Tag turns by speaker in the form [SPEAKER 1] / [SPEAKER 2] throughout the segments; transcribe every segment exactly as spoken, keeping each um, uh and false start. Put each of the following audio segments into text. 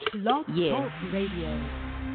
[SPEAKER 1] Blog
[SPEAKER 2] Yeah.
[SPEAKER 1] Talk Radio.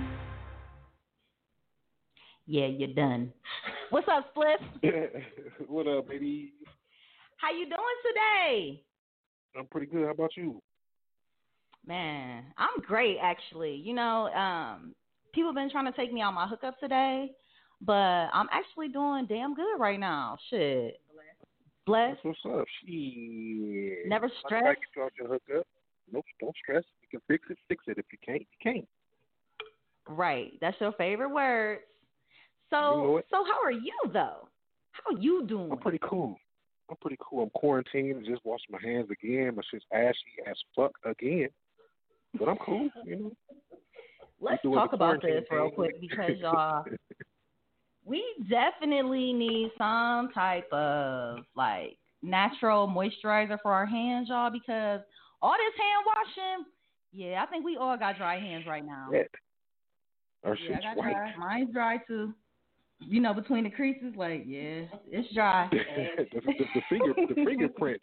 [SPEAKER 2] Yeah, you're done. What's up, Spliff?
[SPEAKER 3] What up, baby?
[SPEAKER 2] How you doing today?
[SPEAKER 3] I'm pretty good. How about you?
[SPEAKER 2] Man, I'm great actually. You know, um, people been trying to take me on my hookup today, but I'm actually doing damn good right now. Shit. Blessed.
[SPEAKER 3] That's what's up. Shit.
[SPEAKER 2] Never
[SPEAKER 3] I
[SPEAKER 2] stressed.
[SPEAKER 3] try to get you out your hookup. Nope, don't stress. You can fix it, fix it. If you can't, you can't.
[SPEAKER 2] Right. That's your favorite words. So,
[SPEAKER 3] You know it.
[SPEAKER 2] so how are you though? How you doing?
[SPEAKER 3] I'm pretty cool. I'm pretty cool. I'm quarantined. Just washing my hands again. My shit's ashy as fuck again. But I'm cool, you know.
[SPEAKER 2] Let's
[SPEAKER 3] doing
[SPEAKER 2] talk
[SPEAKER 3] the
[SPEAKER 2] about
[SPEAKER 3] quarantine
[SPEAKER 2] this real
[SPEAKER 3] thing.
[SPEAKER 2] quick because y'all, we definitely need some type of like natural moisturizer for our hands, y'all, because all this hand washing, yeah, I think we all got dry hands right now.
[SPEAKER 3] Red. Our
[SPEAKER 2] Yeah, I
[SPEAKER 3] shit's
[SPEAKER 2] got
[SPEAKER 3] white.
[SPEAKER 2] dry. Mine's dry too. You know, between the creases, like, yeah, it's dry.
[SPEAKER 3] the, the, the finger, the fingerprints.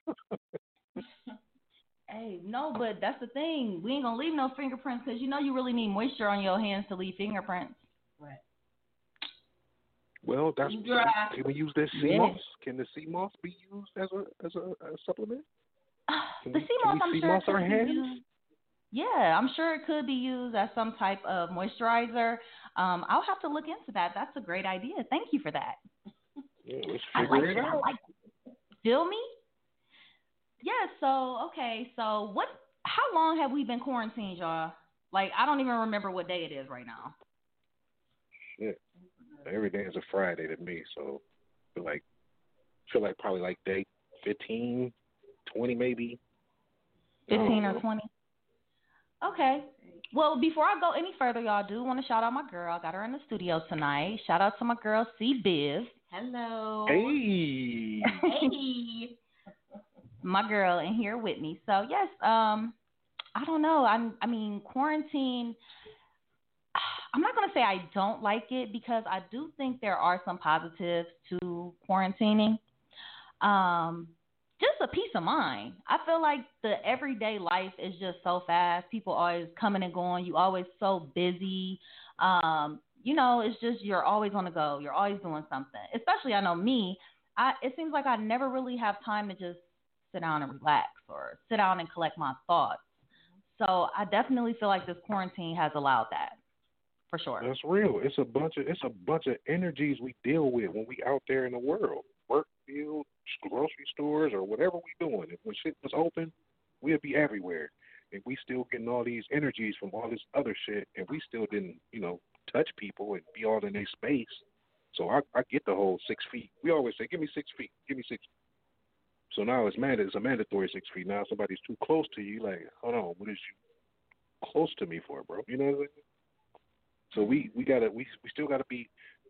[SPEAKER 2] Hey, no, but that's the thing. We ain't gonna leave no fingerprints because you know you really need moisture on your hands to leave fingerprints. Right.
[SPEAKER 3] Well, that's
[SPEAKER 2] Dry.
[SPEAKER 3] can we use this sea
[SPEAKER 2] Yeah.
[SPEAKER 3] moss? Can the sea moss be used as a as a, a supplement? Can
[SPEAKER 2] The
[SPEAKER 3] we,
[SPEAKER 2] sea
[SPEAKER 3] can
[SPEAKER 2] moss,
[SPEAKER 3] we
[SPEAKER 2] I'm
[SPEAKER 3] sea
[SPEAKER 2] sure
[SPEAKER 3] moss
[SPEAKER 2] it
[SPEAKER 3] our
[SPEAKER 2] could be
[SPEAKER 3] hands?
[SPEAKER 2] used. Yeah, I'm sure it could be used as some type of moisturizer. Um, I'll have to look into that. That's a great idea. Thank you for that.
[SPEAKER 3] Yeah, let's
[SPEAKER 2] I
[SPEAKER 3] figure
[SPEAKER 2] like
[SPEAKER 3] it
[SPEAKER 2] it. I
[SPEAKER 3] out.
[SPEAKER 2] like it. Feel me? Yeah. So okay. So what? How long have we been quarantined, y'all? Like I don't even remember what day it is right now.
[SPEAKER 3] Shit. Every day is a Friday to me, so I feel like feel like probably like day fifteen, twenty maybe.
[SPEAKER 2] Fifteen or twenty. Okay. Well, before I go any further, y'all, I do want to shout out my girl. I got her in the studio tonight. Shout out to my girl, C Biz. Hello.
[SPEAKER 3] Hey.
[SPEAKER 2] Hey. My girl in here with me. So yes, um, I don't know. I'm. I mean, quarantine. I'm not gonna say I don't like it because I do think there are some positives to quarantining. Um, just a peace of mind. I feel like the everyday life is just so fast. People always coming and going. You always so busy. Um, you know, it's just you're always on the go. You're always doing something. Especially, I know me. I it seems like I never really have time to just sit down and relax or sit down and collect my thoughts. So I definitely feel like this quarantine has allowed that, for sure.
[SPEAKER 3] That's real. It's a bunch of it's a bunch of energies we deal with when we out there in the world. Work field, grocery stores, or whatever we doing. If when shit was open, we'd be everywhere. And we still getting all these energies from all this other shit, and we still didn't, you know, touch people and be all in their space. So I, I get the whole six feet. We always say, give me six feet, give me six feet. So now it's mand- it's a mandatory six feet. Now if somebody's too close to you, like, hold on, what is you close to me for, bro? You know what I'm saying? So we, we gotta we we still gotta be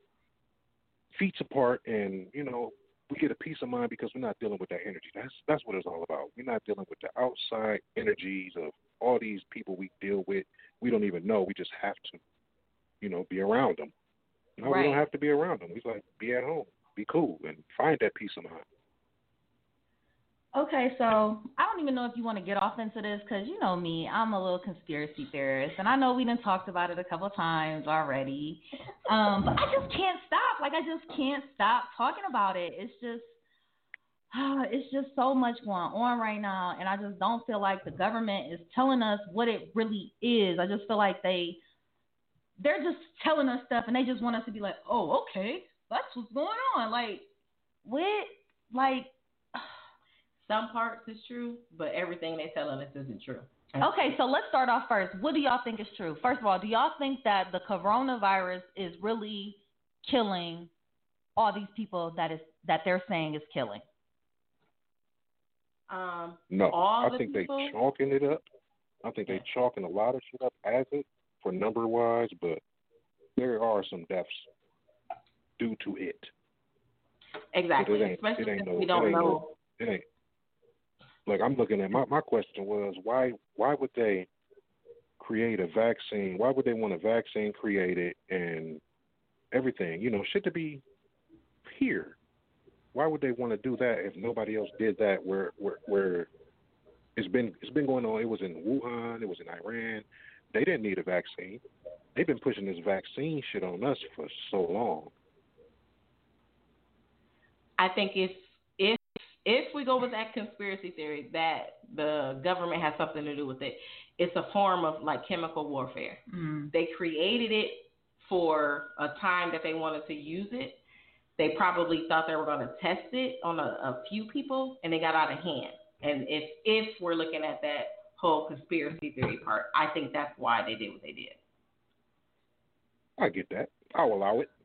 [SPEAKER 3] feet apart, and you know we get a peace of mind because we're not dealing with that energy. That's that's what it's all about. We're not dealing with the outside energies of all these people we deal with. We don't even know. We just have to, you know, be around them. No,
[SPEAKER 2] Right.
[SPEAKER 3] we don't have to be around them. We like be at home, be cool, and find that peace of mind.
[SPEAKER 2] Okay, so I don't even know if you want to get off into this because you know me, I'm a little conspiracy theorist, and I know we done talked about it a couple times already, um, but I just can't stop. Like I just can't stop talking about it. It's just, ah, it's just so much going on right now, and I just don't feel like the government is telling us what it really is. I just feel like they, they're just telling us stuff, and they just want us to be like, oh, okay, that's what's going on. Like, what, like.
[SPEAKER 4] Some parts is true, but everything they telling us isn't true.
[SPEAKER 2] Okay, so let's start off first. What do y'all think is true? First of all, do y'all think that the coronavirus is really killing all these people that is that they're saying is killing?
[SPEAKER 4] Um,
[SPEAKER 3] No,
[SPEAKER 4] all
[SPEAKER 3] I
[SPEAKER 4] the
[SPEAKER 3] think
[SPEAKER 4] people?
[SPEAKER 3] they chalking it up. I think they chalking a lot of shit up as it for number wise, but there are some deaths due to it.
[SPEAKER 4] Exactly,
[SPEAKER 3] But it ain't,
[SPEAKER 4] especially
[SPEAKER 3] it ain't
[SPEAKER 4] since
[SPEAKER 3] no,
[SPEAKER 4] we don't
[SPEAKER 3] it ain't
[SPEAKER 4] know.
[SPEAKER 3] No, it ain't. Like I'm looking at my my question was why why would they create a vaccine? Why would they want a vaccine created and everything? You know, shit to be here. Why would they want to do that if nobody else did that? Where where where It's been it's been going on. It was in Wuhan. It was in Iran. They didn't need a vaccine. They've been pushing this vaccine shit on us for so long.
[SPEAKER 4] I think if if if we go with that conspiracy theory that the government has something to do with it, it's a form of like chemical warfare.
[SPEAKER 2] Mm.
[SPEAKER 4] They created it for a time that they wanted to use it. They probably thought they were going to test it on a, a few people, and they got out of hand. And if if we're looking at that whole conspiracy theory part, I think that's why they did what they did.
[SPEAKER 3] I get that. I'll allow it.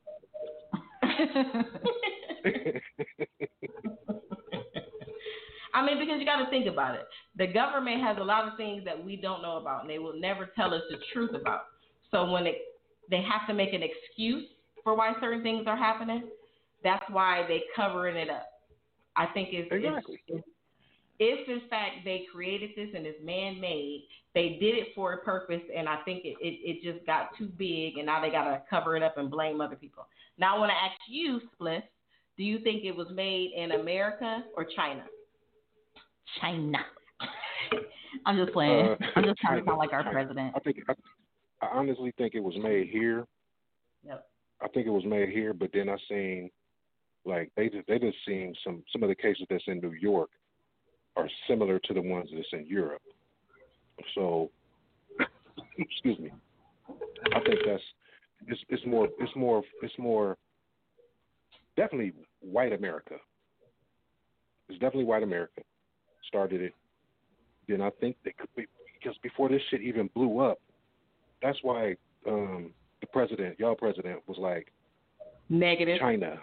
[SPEAKER 4] I mean, because you got to think about it. The government has a lot of things that we don't know about, and they will never tell us the truth about. So when it, they have to make an excuse for why certain things are happening, that's why they covering it up. I think it's,
[SPEAKER 3] exactly.
[SPEAKER 4] it's, if in fact they created this and it's man-made, they did it for a purpose, and I think it, it, it just got too big, and now they got to cover it up and blame other people. Now I want to ask you, Spliff, do you think it was made in America or China?
[SPEAKER 2] China. I'm just playing.
[SPEAKER 3] Uh,
[SPEAKER 2] I'm just trying
[SPEAKER 3] China,
[SPEAKER 2] to sound like our
[SPEAKER 3] China.
[SPEAKER 2] president.
[SPEAKER 3] I think I, I honestly think it was made here.
[SPEAKER 4] Yep.
[SPEAKER 3] I think it was made here, but then I seen like they just they just seen some some of the cases that's in New York are similar to the ones that's in Europe. So, excuse me. I think that's it's it's more it's more it's more definitely white America. It's definitely white America started it. Then I think they could be, because before this shit even blew up, that's why um, the president, y'all president, was like
[SPEAKER 4] negative
[SPEAKER 3] China.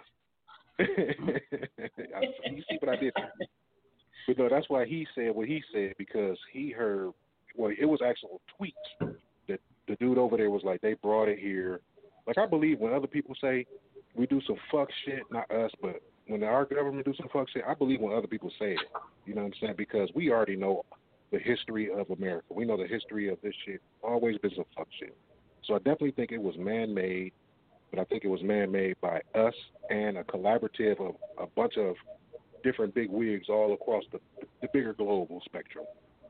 [SPEAKER 3] You see what I did? But no, that's why he said what he said, because he heard, well, it was actual tweets that the dude over there was like, they brought it here. Like, I believe when other people say we do some fuck shit, not us, but when our government do some fuck shit, I believe when other people say it. You know what I'm saying? Because we already know the history of America. We know the history of this shit. Always been some fuck shit. So I definitely think it was man-made, but I think it was man-made by us and a collaborative of a bunch of different big wigs all across the, the bigger global spectrum.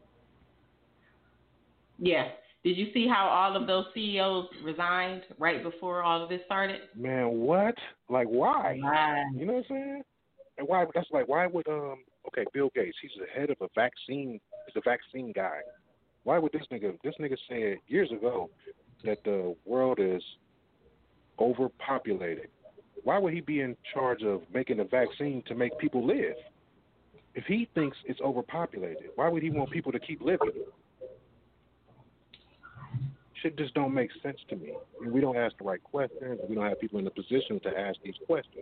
[SPEAKER 4] Yeah. Did you see how all of those C E Os resigned right before all of this started?
[SPEAKER 3] Man, what? Like, why?
[SPEAKER 4] Why?
[SPEAKER 3] You know what I'm saying? And why? That's like, why would um? Okay, Bill Gates. He's the head of a vaccine. He's a vaccine guy. Why would this nigga? This nigga said years ago that the world is overpopulated. Why would he be in charge of making a vaccine to make people live? If he thinks it's overpopulated, why would he want people to keep living? Shit just don't make sense to me. I mean, we don't ask the right questions. We don't have people in the position to ask these questions.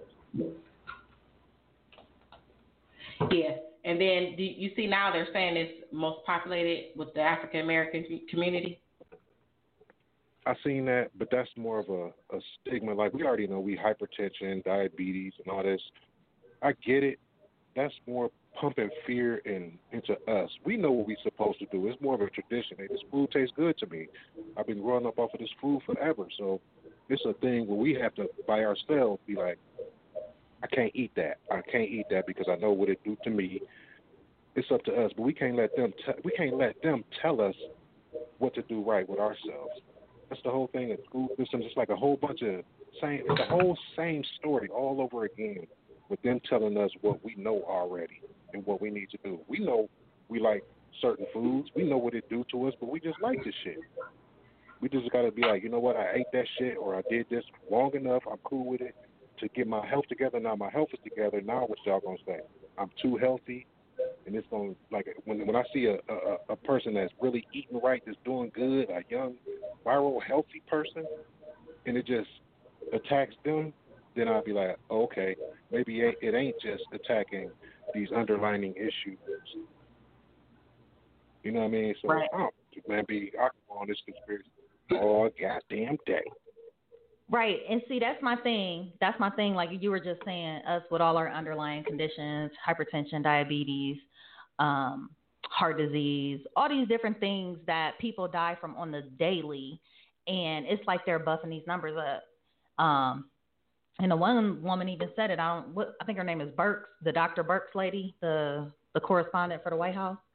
[SPEAKER 4] Yeah, and then do you see now they're saying it's most populated with the African American community?
[SPEAKER 3] I seen that, but that's more of a, a stigma. Like, we already know we hypertension, diabetes, and all this. I get it. That's more pumping fear in, into us. We know what we're supposed to do. It's more of a tradition. Hey, this food tastes good to me. I've been growing up off of this food forever. So it's a thing where we have to, by ourselves, be like, I can't eat that. I can't eat that because I know what it do to me. It's up to us, but we can't let them. T- we can't let them tell us what to do right with ourselves. That's the whole thing in school systems. It's like a whole bunch of same. It's the whole same story all over again, with them telling us what we know already and what we need to do. We know we like certain foods. We know what it do to us, but we just like this shit. We just got to be like, you know what? I ate that shit, or I did this long enough. I'm cool with it to get my health together. Now my health is together. Now what y'all gonna say? I'm too healthy, and it's gonna, like, when when I see a, a a person that's really eating right, that's doing good, a young, viral, healthy person, and it just attacks them, then I'll be like, oh, okay, maybe it ain't just attacking these underlining issues. You know what I mean? So,
[SPEAKER 4] right.
[SPEAKER 3] I don't, man, be I can go on this conspiracy all goddamn day.
[SPEAKER 2] Right, and see, that's my thing. That's my thing. Like you were just saying, us with all our underlying conditions, hypertension, diabetes, um, heart disease, all these different things that people die from on the daily, and it's like they're buffing these numbers up. Um, and the one woman even said it. I don't. What, I think her name is Burks, the Doctor Burks lady, the the correspondent for the White House.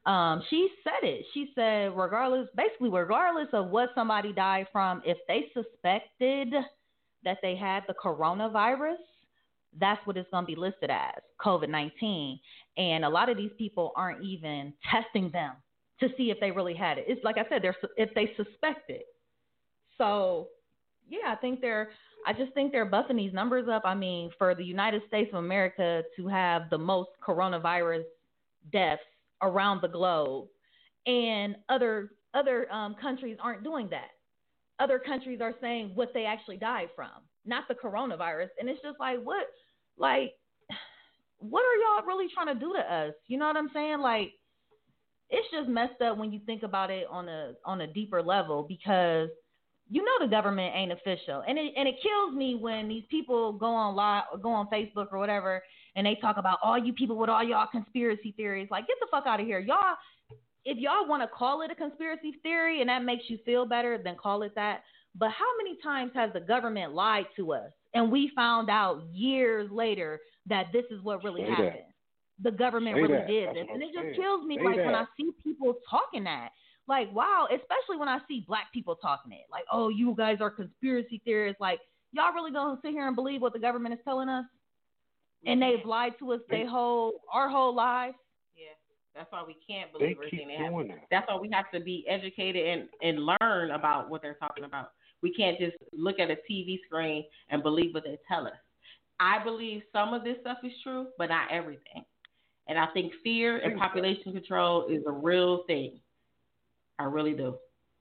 [SPEAKER 2] Um, she said it. She said, regardless, basically, regardless of what somebody died from, if they suspected that they had the coronavirus, that's what it's going to be listed as, COVID nineteen. And a lot of these people aren't even testing them to see if they really had it. It's like I said, they're if they suspect it. So, yeah, I think they're, I just think they're buffing these numbers up. I mean, for the United States of America to have the most coronavirus deaths around the globe, and other other um, countries aren't doing that. Other countries are saying what they actually died from, not the coronavirus. And it's just like, what, like, what are y'all really trying to do to us? You know what I'm saying? Like, it's just messed up when you think about it on a on a deeper level, because you know the government ain't official, and it and it kills me when these people go on live, go on Facebook or whatever, and they talk about all you people with all y'all conspiracy theories. Like, get the fuck out of here, y'all. If y'all want to call it a conspiracy theory and that makes you feel better, then call it that. But how many times has the government lied to us, and we found out years later that this is what really
[SPEAKER 3] Say
[SPEAKER 2] happened?
[SPEAKER 3] That.
[SPEAKER 2] The government
[SPEAKER 3] Say
[SPEAKER 2] really
[SPEAKER 3] that.
[SPEAKER 2] did
[SPEAKER 3] That's
[SPEAKER 2] this, and it just
[SPEAKER 3] saying.
[SPEAKER 2] kills me.
[SPEAKER 3] Say
[SPEAKER 2] Like
[SPEAKER 3] that.
[SPEAKER 2] when I see people talking that. Like, wow, especially when I see black people talking it. Like, oh, you guys are conspiracy theorists. Like, y'all really gonna sit here and believe what the government is telling us? And they've lied to us they whole our whole lives.
[SPEAKER 4] Yeah, that's why we can't believe
[SPEAKER 3] They
[SPEAKER 4] everything
[SPEAKER 3] keep
[SPEAKER 4] they have.
[SPEAKER 3] doing that.
[SPEAKER 4] That's why we have to be educated and, and learn about what they're talking about. We can't just look at a T V screen and believe what they tell us. I believe some of this stuff is true, but not everything. And I think fear and population control is a real thing. I really do.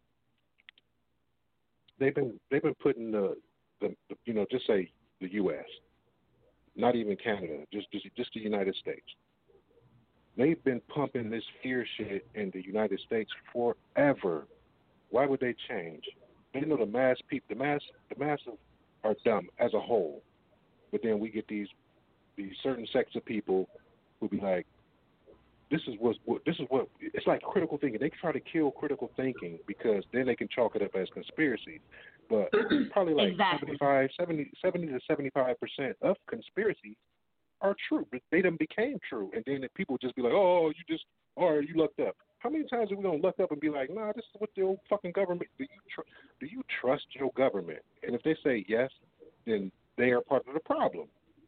[SPEAKER 3] They've been they've been putting the, the, the you know just say the U S, not even Canada, just just just the United States. They've been pumping this fear shit in the United States forever. Why would they change? They know the mass people, the mass the masses are dumb as a whole, but then we get these these certain sects of people who be like, This is what, what this is what it's like critical thinking. They try to kill critical thinking because then they can chalk it up as conspiracy. But probably like
[SPEAKER 2] exactly.
[SPEAKER 3] seventy-five, seventy, seventy to seventy-five percent of conspiracies are true. But they done became true, and then people just be like, "Oh, you just, or you lucked up." How many times are we gonna luck up and be like, "Nah, this is what the old fucking government." Do you tr- do you trust your government? And if they say yes, then they are part of the problem.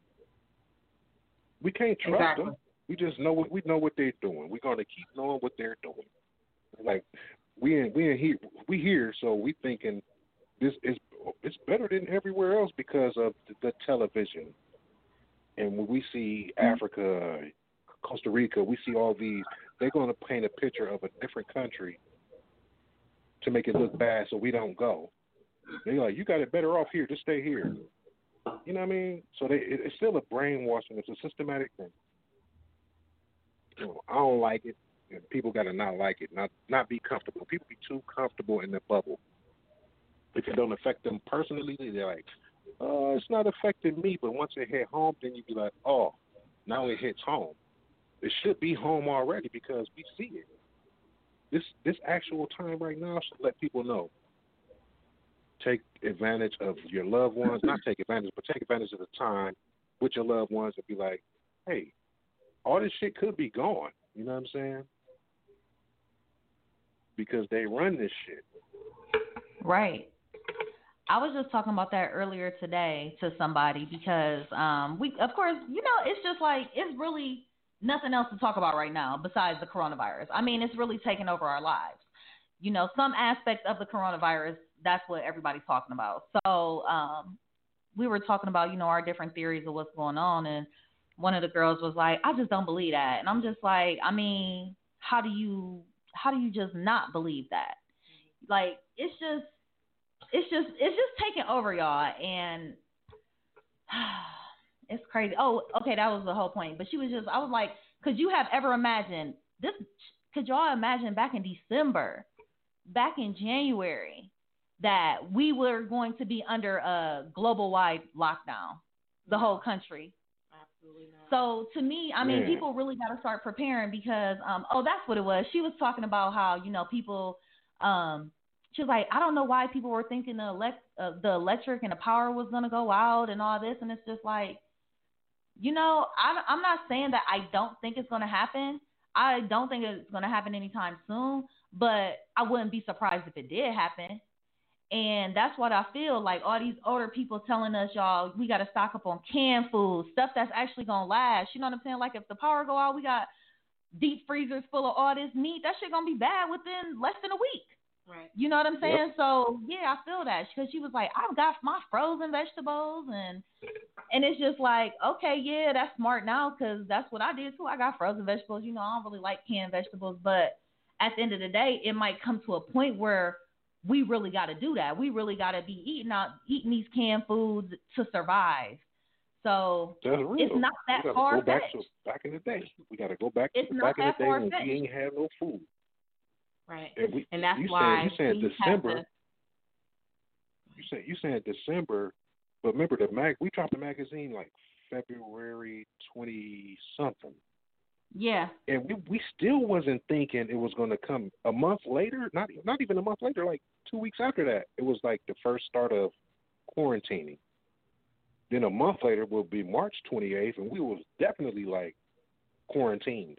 [SPEAKER 3] We can't trust
[SPEAKER 4] exactly.
[SPEAKER 3] them. We just know what we know what they're doing. We're gonna keep knowing what they're doing. Like we in we in here we here, so we thinking this is it's better than everywhere else because of the, the television. And when we see Africa, Costa Rica, we see all these. They're gonna paint a picture of a different country to make it look bad, so we don't go. They're like, you got it better off here. Just stay here. You know what I mean? So they it, it's still a brainwashing. It's a systematic thing. You know, I don't like it, and people got to not like it, not not be comfortable. People be too comfortable in their bubble. If it don't affect them personally, they're like, oh, it's not affecting me. But once it hit home, then you be like, oh, now it hits home. It should be home already because we see it. This this actual time right now should let people know. Take advantage of your loved ones. Not take advantage, but take advantage of the time with your loved ones and be like, hey, all this shit could be gone. You know what I'm saying? Because they run this shit.
[SPEAKER 2] Right. I was just talking about that earlier today to somebody because um, we, of course, you know, it's just like it's really nothing else to talk about right now besides the coronavirus. I mean, it's really taken over our lives. You know, some aspects of the coronavirus, that's what everybody's talking about. So um, we were talking about, you know, our different theories of what's going on, and one of the girls was like, I just don't believe that. And I'm just like, I mean, how do you how do you just not believe that? Like, it's just it's just it's just taking over, y'all, and it's crazy. Oh, okay, that was the whole point. But she was just I was like, could you have ever imagined this? Could y'all imagine back in December, back in January, that we were going to be under a global wide lockdown, the whole country? So to me, I mean,
[SPEAKER 3] yeah.
[SPEAKER 2] people really got to start preparing because, um, oh, that's what it was. She was talking about how, you know, people, um, she was like, I don't know why people were thinking the, elect, uh, the electric and the power was going to go out and all this. And it's just like, you know, I, I'm not saying that I don't think it's going to happen. I don't think it's going to happen anytime soon, but I wouldn't be surprised if it did happen. And that's what I feel like all these older people telling us, y'all, we got to stock up on canned food, stuff that's actually going to last. You know what I'm saying? Like if the power go out, we got deep freezers full of all this meat. That shit going to be bad within less than a week.
[SPEAKER 4] Right.
[SPEAKER 2] You know what I'm saying?
[SPEAKER 3] Yep.
[SPEAKER 2] So, yeah, I feel that because she was like, I've got my frozen vegetables and and it's just like, okay, yeah, that's smart now because that's what I did too. I got frozen vegetables. You know, I don't really like canned vegetables, but at the end of the day, it might come to a point where we really got to do that. We really got to be eating out, eating these canned foods to survive. So
[SPEAKER 3] That's real.
[SPEAKER 2] it's not that far
[SPEAKER 3] go back
[SPEAKER 2] fetched.
[SPEAKER 3] to back in the day. We got to go back
[SPEAKER 2] It's
[SPEAKER 3] to
[SPEAKER 2] not
[SPEAKER 3] back in the
[SPEAKER 2] that
[SPEAKER 3] day when
[SPEAKER 2] far-fetched.
[SPEAKER 3] we ain't have no food.
[SPEAKER 4] Right.
[SPEAKER 3] And, we,
[SPEAKER 4] and that's
[SPEAKER 3] you
[SPEAKER 4] why
[SPEAKER 3] saying, you saying
[SPEAKER 4] we
[SPEAKER 3] December.
[SPEAKER 4] have to,
[SPEAKER 3] You saying you saying December, but remember the mag. We dropped the magazine like February twenty something.
[SPEAKER 2] Yeah.
[SPEAKER 3] And we we still wasn't thinking it was going to come a month later. Not not even a month later. Like two weeks after that, it was like the first start of quarantining. Then a month later will be March twenty-eighth, and we was definitely like quarantined.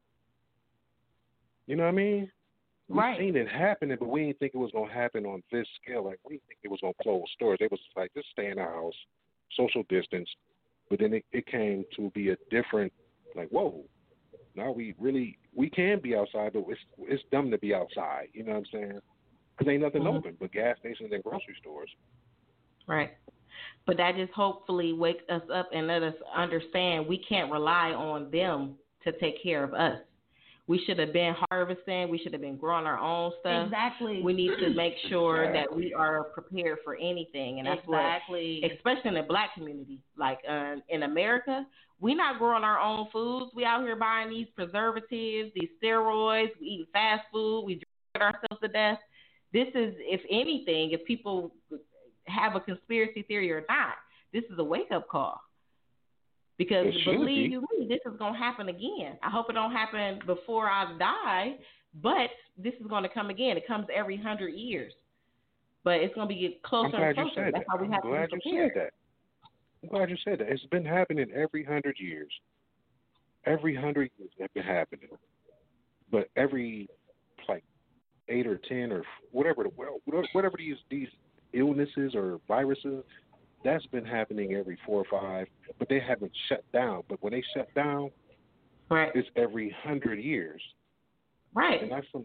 [SPEAKER 3] You know what I mean? We
[SPEAKER 2] Right.
[SPEAKER 3] seen it happening, but we didn't think it was going to happen on this scale. Like, we didn't think it was going to close stores. They was like, just stay in the house, social distance. But then it, it came to be a different, like, whoa, now we really, we can be outside, but it's, it's dumb to be outside. You know what I'm saying? Because ain't nothing
[SPEAKER 4] Mhm.
[SPEAKER 3] open but gas stations and grocery stores.
[SPEAKER 4] right. But that just hopefully wakes us up and let us understand we can't rely on them to take care of us. We should have been harvesting. We should have been growing our own stuff.
[SPEAKER 2] Exactly.
[SPEAKER 4] We need to make sure
[SPEAKER 3] Exactly.
[SPEAKER 4] that we are prepared for anything, and that's
[SPEAKER 2] exactly.
[SPEAKER 4] what, especially in the black community, like uh, in America, we not growing our own foods. We out here buying these preservatives, these steroids. We eating fast food. We drink ourselves to death. This is, if anything, if people have a conspiracy theory or not, this is a wake up call. Because
[SPEAKER 3] It should
[SPEAKER 4] believe
[SPEAKER 3] be.
[SPEAKER 4] you me, this is going to happen again. I hope it don't happen before I die, but this is going to come again. It comes every hundred years, but it's going to be get
[SPEAKER 3] I'm
[SPEAKER 4] closer
[SPEAKER 3] glad
[SPEAKER 4] and
[SPEAKER 3] you
[SPEAKER 4] closer.
[SPEAKER 3] said
[SPEAKER 4] That's
[SPEAKER 3] that.
[SPEAKER 4] why we
[SPEAKER 3] I'm
[SPEAKER 4] have
[SPEAKER 3] glad
[SPEAKER 4] to be
[SPEAKER 3] you
[SPEAKER 4] prepared.
[SPEAKER 3] said that. I'm glad you said that. It's been happening every hundred years. Every hundred years it's been happening. But every like eight or ten or whatever the well whatever these these illnesses or viruses, that's been happening every four or five. But they haven't shut down. But when they shut down,
[SPEAKER 4] Right,
[SPEAKER 3] it's every hundred years.
[SPEAKER 4] right,
[SPEAKER 3] And that's some.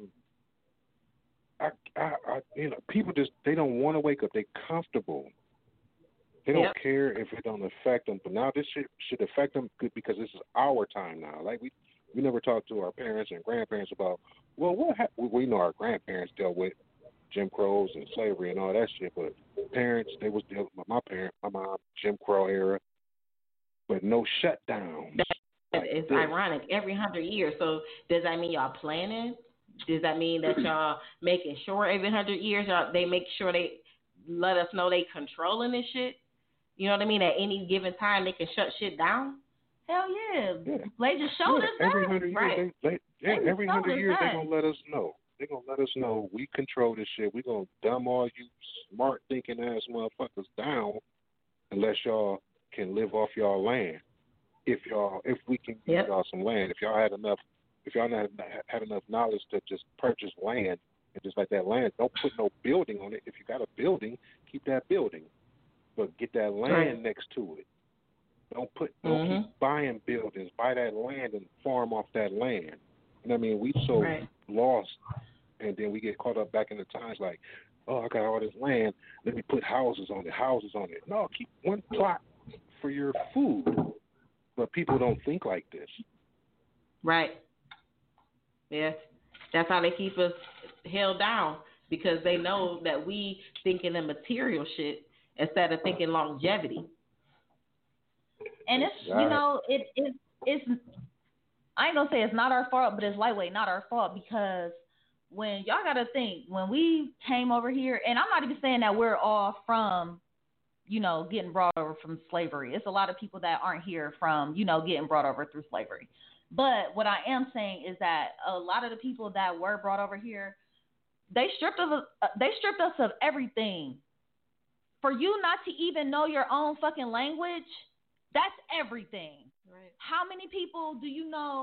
[SPEAKER 3] I, I, I, you know, people just they don't want to wake up. They're comfortable. They don't
[SPEAKER 4] Yep.
[SPEAKER 3] care if it don't affect them. But now this shit should affect them good because this is our time now. Like we, we never talked to our parents and grandparents about. Well, what hap- we, we know our grandparents dealt with Jim Crows and slavery and all that shit. But parents, they was dealing with my parents, my mom, Jim Crow era, but no shutdowns.
[SPEAKER 4] That
[SPEAKER 3] like
[SPEAKER 4] is
[SPEAKER 3] this.
[SPEAKER 4] ironic. Every hundred years. So does that mean y'all planning? Does that mean that y'all making sure every hundred years y'all, they make sure they let us know they controlling this shit? You know what I mean? At any given time, they can shut shit down.
[SPEAKER 2] Hell yeah.
[SPEAKER 3] Yeah.
[SPEAKER 2] They just showed
[SPEAKER 3] Yeah,
[SPEAKER 2] us
[SPEAKER 3] every
[SPEAKER 2] that.
[SPEAKER 3] hundred years,
[SPEAKER 4] right.
[SPEAKER 3] they, they yeah,
[SPEAKER 2] They
[SPEAKER 3] every
[SPEAKER 2] showed
[SPEAKER 3] hundred
[SPEAKER 2] us
[SPEAKER 3] years
[SPEAKER 2] that.
[SPEAKER 3] they're gonna let us know. They're gonna let us know we control this shit. We're gonna dumb all you smart thinking ass motherfuckers down unless y'all can live off y'all land. If y'all, if we can give
[SPEAKER 4] Yep.
[SPEAKER 3] y'all some land, if y'all had enough, if y'all not had enough knowledge to just purchase land and just like that land, don't put no building on it. If you got a building, keep that building, but get that land
[SPEAKER 4] Right.
[SPEAKER 3] next to it. Don't put, don't
[SPEAKER 4] Mhm.
[SPEAKER 3] keep buying buildings. Buy that land and farm off that land. And I mean, we so
[SPEAKER 4] Right.
[SPEAKER 3] lost, and then we get caught up back in the times like, oh, I got all this land. Let me put houses on it. Houses on it. No, keep one plot for your food. But people don't think like this.
[SPEAKER 4] Right. Yes. That's how they keep us held down because they know that we thinking in material shit instead of thinking longevity.
[SPEAKER 2] And it's
[SPEAKER 3] Right.
[SPEAKER 2] you know it it it's I ain't gonna say it's not our fault, but it's lightweight not our fault because when y'all gotta think when we came over here, and I'm not even saying that we're all from you know getting brought over from slavery. It's a lot of people that aren't here from you know getting brought over through slavery. But what I am saying is that a lot of the people that were brought over here, they stripped of uh, they stripped us of everything. For you not to even know your own fucking language, that's everything.
[SPEAKER 4] Right.
[SPEAKER 2] How many people do you know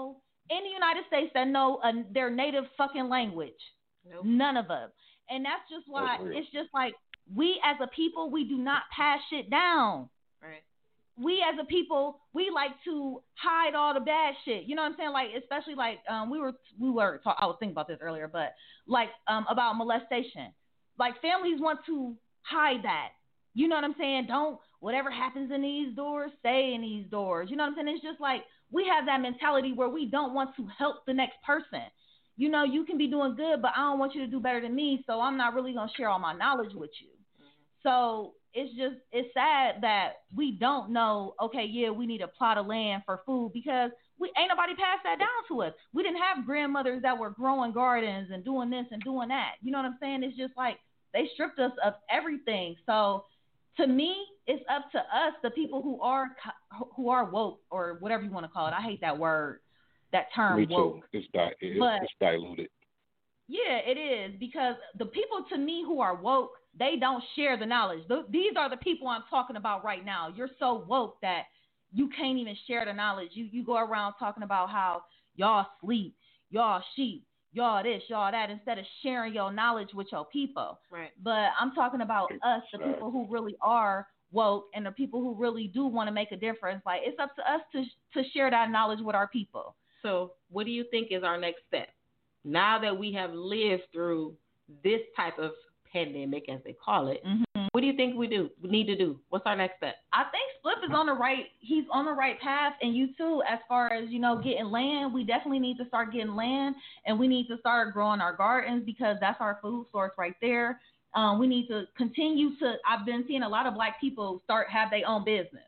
[SPEAKER 2] in the United States that know uh, their native fucking language.
[SPEAKER 4] Nope.
[SPEAKER 2] None of them. And that's just why it's just like we as a people, we do not pass shit down.
[SPEAKER 4] Right.
[SPEAKER 2] We as a people, we like to hide all the bad shit. You know what I'm saying? Like, especially like um, we were we were talk, I was thinking about this earlier, but like um, about molestation. Like families want to hide that. You know what I'm saying? Don't whatever happens in these doors, stay in these doors. You know what I'm saying? It's just like we have that mentality where we don't want to help the next person. You know, you can be doing good, but I don't want you to do better than me, so I'm not really going to share all my knowledge with you. Mm-hmm. So it's just, it's sad that we don't know, okay, yeah, we need a plot of land for food because we ain't nobody passed that down to us. We didn't have grandmothers that were growing gardens and doing this and doing that. You know what I'm saying? It's just like they stripped us of everything. So to me, it's up to us, the people who are who are woke or whatever you want to call it. I hate that word. That term
[SPEAKER 3] Me too.
[SPEAKER 2] woke.
[SPEAKER 3] It's, di- it's,
[SPEAKER 2] but,
[SPEAKER 3] it's diluted.
[SPEAKER 2] Yeah, it is because the people to me who are woke, they don't share the knowledge. The, these are the people I'm talking about right now. You're so woke that you can't even share the knowledge. You you go around talking about how y'all sleep, y'all sheep, y'all this, y'all that, instead of sharing your knowledge with your people.
[SPEAKER 4] Right.
[SPEAKER 2] But I'm talking about us, the people who really are woke and the people who really do want to make a difference. Like it's up to us to to share that knowledge with our people.
[SPEAKER 4] So what do you think is our next step? Now that we have lived through this type of pandemic, as they call it, mm-hmm. what do you think we do? We need to do? What's our next step?
[SPEAKER 2] I think Spliff is on the right. He's on the right path, and you too. As far as you know, getting land, we definitely need to start getting land, and we need to start growing our gardens because that's our food source right there. Um, we need to continue to. I've been seeing a lot of Black people start have their own business,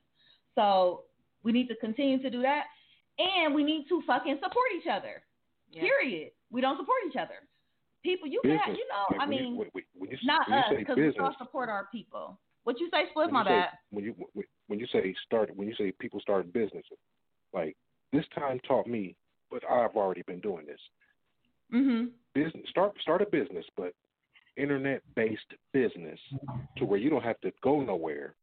[SPEAKER 2] so we need to continue to do that. And we need to fucking support each other. Yeah. Period. We don't support each other. People, you
[SPEAKER 3] business.
[SPEAKER 2] can have, you know,
[SPEAKER 3] when
[SPEAKER 2] I mean,
[SPEAKER 3] you, when, when you,
[SPEAKER 2] not
[SPEAKER 3] when
[SPEAKER 2] us,
[SPEAKER 3] because
[SPEAKER 2] we don't support our people. What you say, Spliff, my
[SPEAKER 3] say,
[SPEAKER 2] bad.
[SPEAKER 3] When you when you say start, when you say people start businesses, like this time taught me, but I've already been doing this.
[SPEAKER 2] Mm-hmm.
[SPEAKER 3] Business, start start a business, but internet-based business to where you don't have to go nowhere.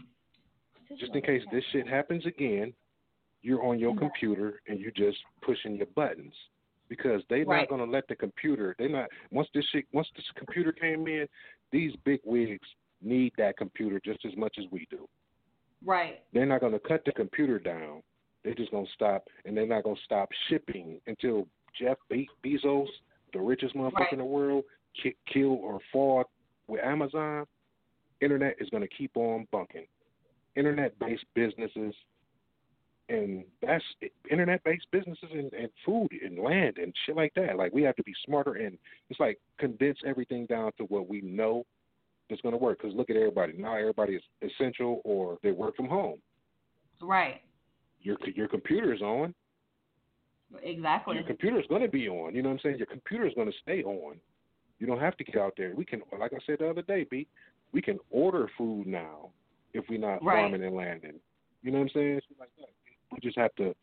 [SPEAKER 3] Just in case this shit happens again, you're on your computer and you're just pushing your buttons because they're
[SPEAKER 2] right.
[SPEAKER 3] not going to let the computer. They're not once this shit, once this computer came in, these big wigs need that computer just as much as we do.
[SPEAKER 2] Right.
[SPEAKER 3] They're not going to cut the computer down. They're just going to stop, and they're not going to stop shipping until Jeff Be- Bezos, the richest motherfucker
[SPEAKER 2] right.
[SPEAKER 3] in the world, ki- kill or fall with Amazon. Internet is going to keep on bunking. Internet-based businesses. And that's internet-based businesses and, and food and land and shit like that. Like, we have to be smarter and it's like condense everything down to what we know that's going to work. Because look at everybody. Now everybody is essential or they work from home.
[SPEAKER 2] Right.
[SPEAKER 3] Your your computer is on.
[SPEAKER 2] Exactly.
[SPEAKER 3] Your computer is going to be on. You know what I'm saying? Your computer is going to stay on. You don't have to get out there. We can, like I said the other day, B, we can order food now if we're not
[SPEAKER 2] right.
[SPEAKER 3] farming and landing. You know what I'm saying? Shit like that. We just have to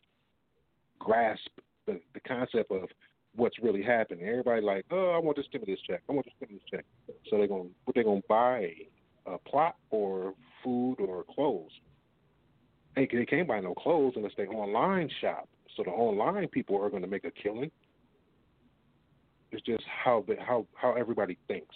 [SPEAKER 3] grasp the, the concept of what's really happening. Everybody like, oh, I want this stimulus check. I want this stimulus check. So they're going, what they going to buy, a plot or food or clothes? Hey, they can't buy no clothes unless they online shop. So the online people are going to make a killing. It's just how the, how how everybody thinks.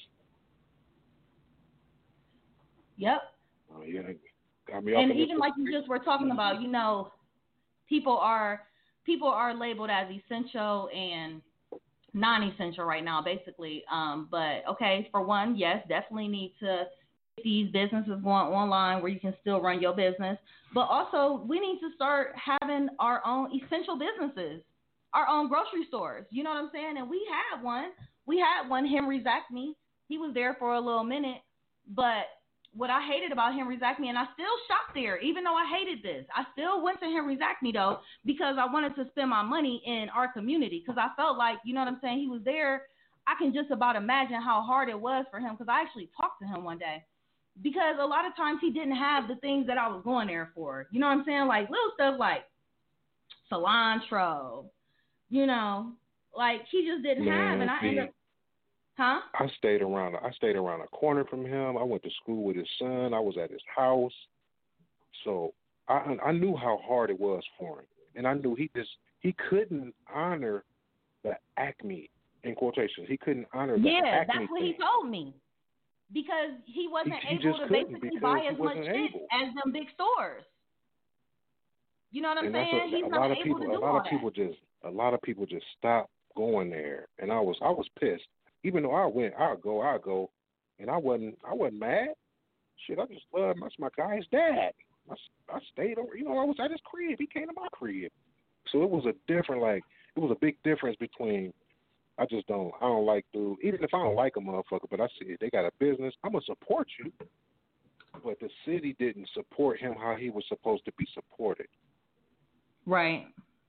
[SPEAKER 2] Yep.
[SPEAKER 3] Oh yeah. I mean,
[SPEAKER 2] and even like you just were talking about, you know, people are people are labeled as essential and non-essential right now, basically. Um, but okay, for one, yes, definitely need to get these businesses going online where you can still run your business. But also, we need to start having our own essential businesses, our own grocery stores. You know what I'm saying? And we had one. We had one, Henry Zacme. He was there for a little minute, but what I hated about Henry Zacme, and I still shopped there, even though I hated this. I still went to Henry Zacme, though, because I wanted to spend my money in our community, because I felt like, you know what I'm saying, he was there. I can just about imagine how hard it was for him, because I actually talked to him one day, because a lot of times he didn't have the things that I was going there for. You know what I'm saying? Like little stuff like cilantro, you know, like he just didn't Man, have, and I ended up Huh?
[SPEAKER 3] I stayed around. I stayed around a corner from him. I went to school with his son. I was at his house, so I I knew how hard it was for him, and I knew he just he couldn't honor the Acme in quotations. He couldn't honor the
[SPEAKER 2] Yeah,
[SPEAKER 3] Acme
[SPEAKER 2] that's what
[SPEAKER 3] thing.
[SPEAKER 2] he told me. Because he wasn't
[SPEAKER 3] he, he
[SPEAKER 2] able
[SPEAKER 3] just
[SPEAKER 2] to
[SPEAKER 3] couldn't
[SPEAKER 2] basically
[SPEAKER 3] because
[SPEAKER 2] buy
[SPEAKER 3] he
[SPEAKER 2] as much
[SPEAKER 3] wasn't
[SPEAKER 2] shit
[SPEAKER 3] able.
[SPEAKER 2] as them big stores. You know what I'm
[SPEAKER 3] And that's
[SPEAKER 2] saying?
[SPEAKER 3] a,
[SPEAKER 2] He's
[SPEAKER 3] a
[SPEAKER 2] not
[SPEAKER 3] lot of
[SPEAKER 2] able
[SPEAKER 3] people.
[SPEAKER 2] to
[SPEAKER 3] A
[SPEAKER 2] do
[SPEAKER 3] lot
[SPEAKER 2] all
[SPEAKER 3] of
[SPEAKER 2] that.
[SPEAKER 3] people just. A lot of people just stopped going there, and I was. I was pissed. Even though I went, I'll go, I'll go, and I wasn't. I wasn't mad. Shit, I just love. That's my guy's dad. I, I stayed over. You know, I was at his crib. He came to my crib. So it was a different. Like it was a big difference between. I just don't. I don't like dude. Even if I don't like a motherfucker, but I see it, they got a business. I'm gonna support you. But the city didn't support him how he was supposed to be supported.
[SPEAKER 2] Right.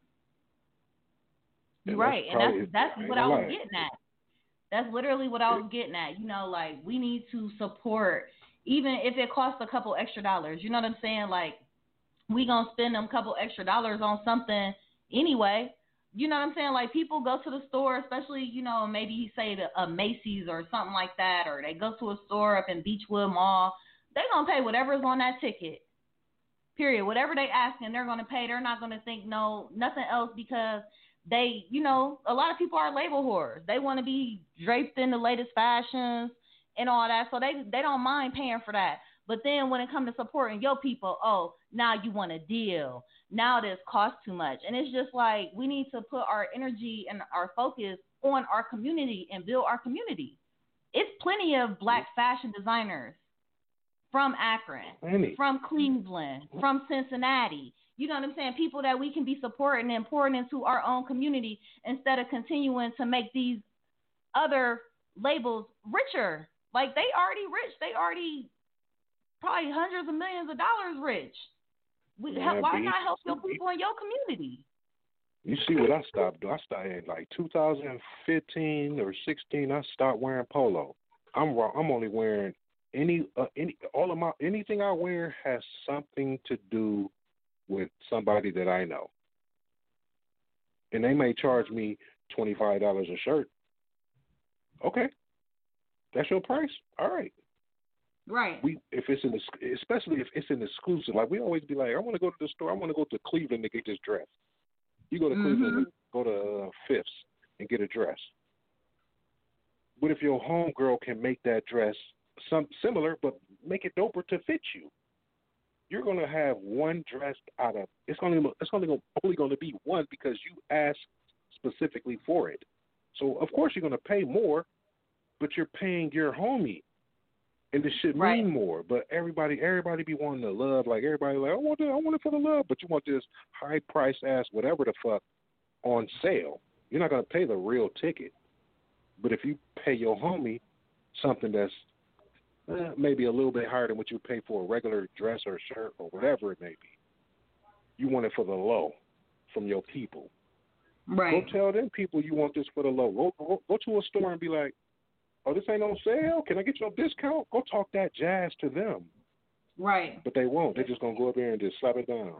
[SPEAKER 2] You're
[SPEAKER 3] And
[SPEAKER 2] right,
[SPEAKER 3] that's
[SPEAKER 2] and that's that's
[SPEAKER 3] I
[SPEAKER 2] what I was
[SPEAKER 3] lie.
[SPEAKER 2] getting at. That's literally what I was getting at. You know, like we need to support, even if it costs a couple extra dollars. You know what I'm saying? Like we gonna spend them couple extra dollars on something anyway. You know what I'm saying? Like people go to the store, especially you know maybe say the a Macy's or something like that, or they go to a store up in Beechwood Mall. They gonna pay whatever's on that ticket. Period. Whatever they asking, they're gonna pay. They're not gonna think no nothing else because they, you know, a lot of people are label whores. They want to be draped in the latest fashions and all that, so they they don't mind paying for that. But then when it comes to supporting your people, oh, now you want a deal. Now this costs too much. And it's just like we need to put our energy and our focus on our community and build our community. It's plenty of black fashion designers from Akron,
[SPEAKER 3] Plenty.
[SPEAKER 2] from Cleveland, from Cincinnati. You know what I'm saying? People that we can be supporting and pouring into our own community instead of continuing to make these other labels richer. Like they already rich. They already probably hundreds of millions of dollars rich. We,
[SPEAKER 3] Yeah,
[SPEAKER 2] why
[SPEAKER 3] B,
[SPEAKER 2] not help your people in your community?
[SPEAKER 3] You see what I stopped doing? I started in like two thousand fifteen or sixteen. I stopped wearing polo. I'm I'm only wearing any uh, any all of my anything I wear has something to do with somebody that I know, and they may charge me twenty five dollars a shirt. Okay, that's your price. All right.
[SPEAKER 2] Right.
[SPEAKER 3] We if it's in especially if it's an exclusive, like we always be like, I want to go to the store. I want to go to Cleveland to get this dress. You go to
[SPEAKER 2] mm-hmm.
[SPEAKER 3] Cleveland and go to uh, Fifths and get a dress. What if your homegirl can make that dress some similar, but make it doper to fit you? You're gonna have one dress out of it's only it's only gonna, only going to be one because you asked specifically for it. So of course you're gonna pay more, but you're paying your homie. And this should mean
[SPEAKER 2] right.
[SPEAKER 3] more, but everybody, everybody be wanting to love. Like everybody, like I want it, I want it for the love, but you want this high price ass whatever the fuck on sale. You're not gonna pay the real ticket, but if you pay your homie something that's eh, maybe a little bit higher than what you pay for a regular dress or shirt or whatever it may be, you want it for the low from your people.
[SPEAKER 2] Right.
[SPEAKER 3] Go tell them people you want this for the low. Go go, go to a store and be like, oh, this ain't on sale. Can I get you a discount? Go talk that jazz to them.
[SPEAKER 2] Right.
[SPEAKER 3] But they won't. They're just going to go up there and just slap it down.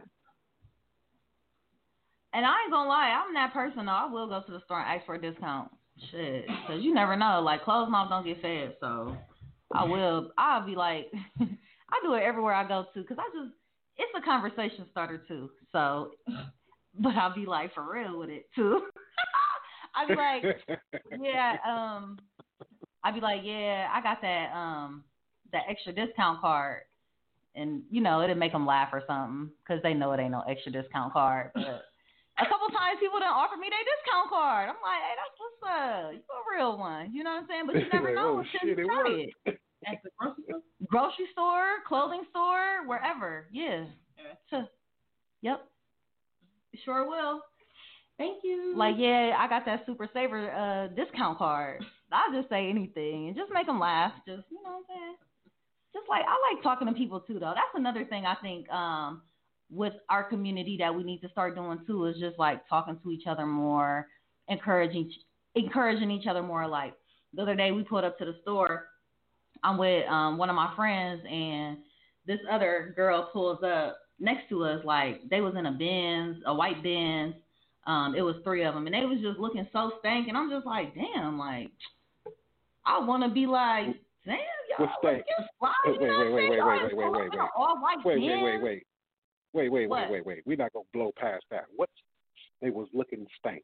[SPEAKER 2] And I ain't going to lie. I'm that person, though. I will go to the store and ask for a discount. Shit. Because you never know. Like, closed mouths don't get fed. So I will. I'll be like, I do it everywhere I go to because I just, it's a conversation starter, too. So, but I'll be like, for real with it, too. I'll be like, yeah, um, I'd be like, yeah, I got that um that extra discount card, and you know it'll make them laugh or something because they know it ain't no extra discount card. But a couple times people done offer me their discount card. I'm like, hey, that's what's up. You a real one, you know what I'm saying? But you never
[SPEAKER 3] like,
[SPEAKER 2] know
[SPEAKER 3] oh,
[SPEAKER 2] until
[SPEAKER 3] shit,
[SPEAKER 2] you
[SPEAKER 3] it
[SPEAKER 2] try
[SPEAKER 3] worked.
[SPEAKER 2] it. At the grocery store, grocery store, clothing store, wherever. Yeah. So, yep. Sure will.
[SPEAKER 4] Thank you.
[SPEAKER 2] Like, yeah, I got that Super Saver uh, discount card. I'll just say anything and just make them laugh. Just, you know what I'm saying? Just like, I like talking to people too, though. That's another thing I think um, with our community that we need to start doing too is just like talking to each other more, encouraging encouraging each other more. Like the other day we pulled up to the store. I'm with um, one of my friends and this other girl pulls up next to us. Like they was in a Benz, a white Benz. Um, it was three of them, and they was just looking so stank, and I'm just like, damn, like, I want to be like, damn, y'all,
[SPEAKER 3] stank?
[SPEAKER 2] Why,
[SPEAKER 3] wait, wait, wait, wait, wait, wait, wait, wait, wait, wait,
[SPEAKER 2] all white
[SPEAKER 3] wait, wait, wait,
[SPEAKER 2] Benz?
[SPEAKER 3] wait, wait, wait,
[SPEAKER 2] What?
[SPEAKER 3] wait, wait, wait. We're not gonna blow past that. What's they was looking stank.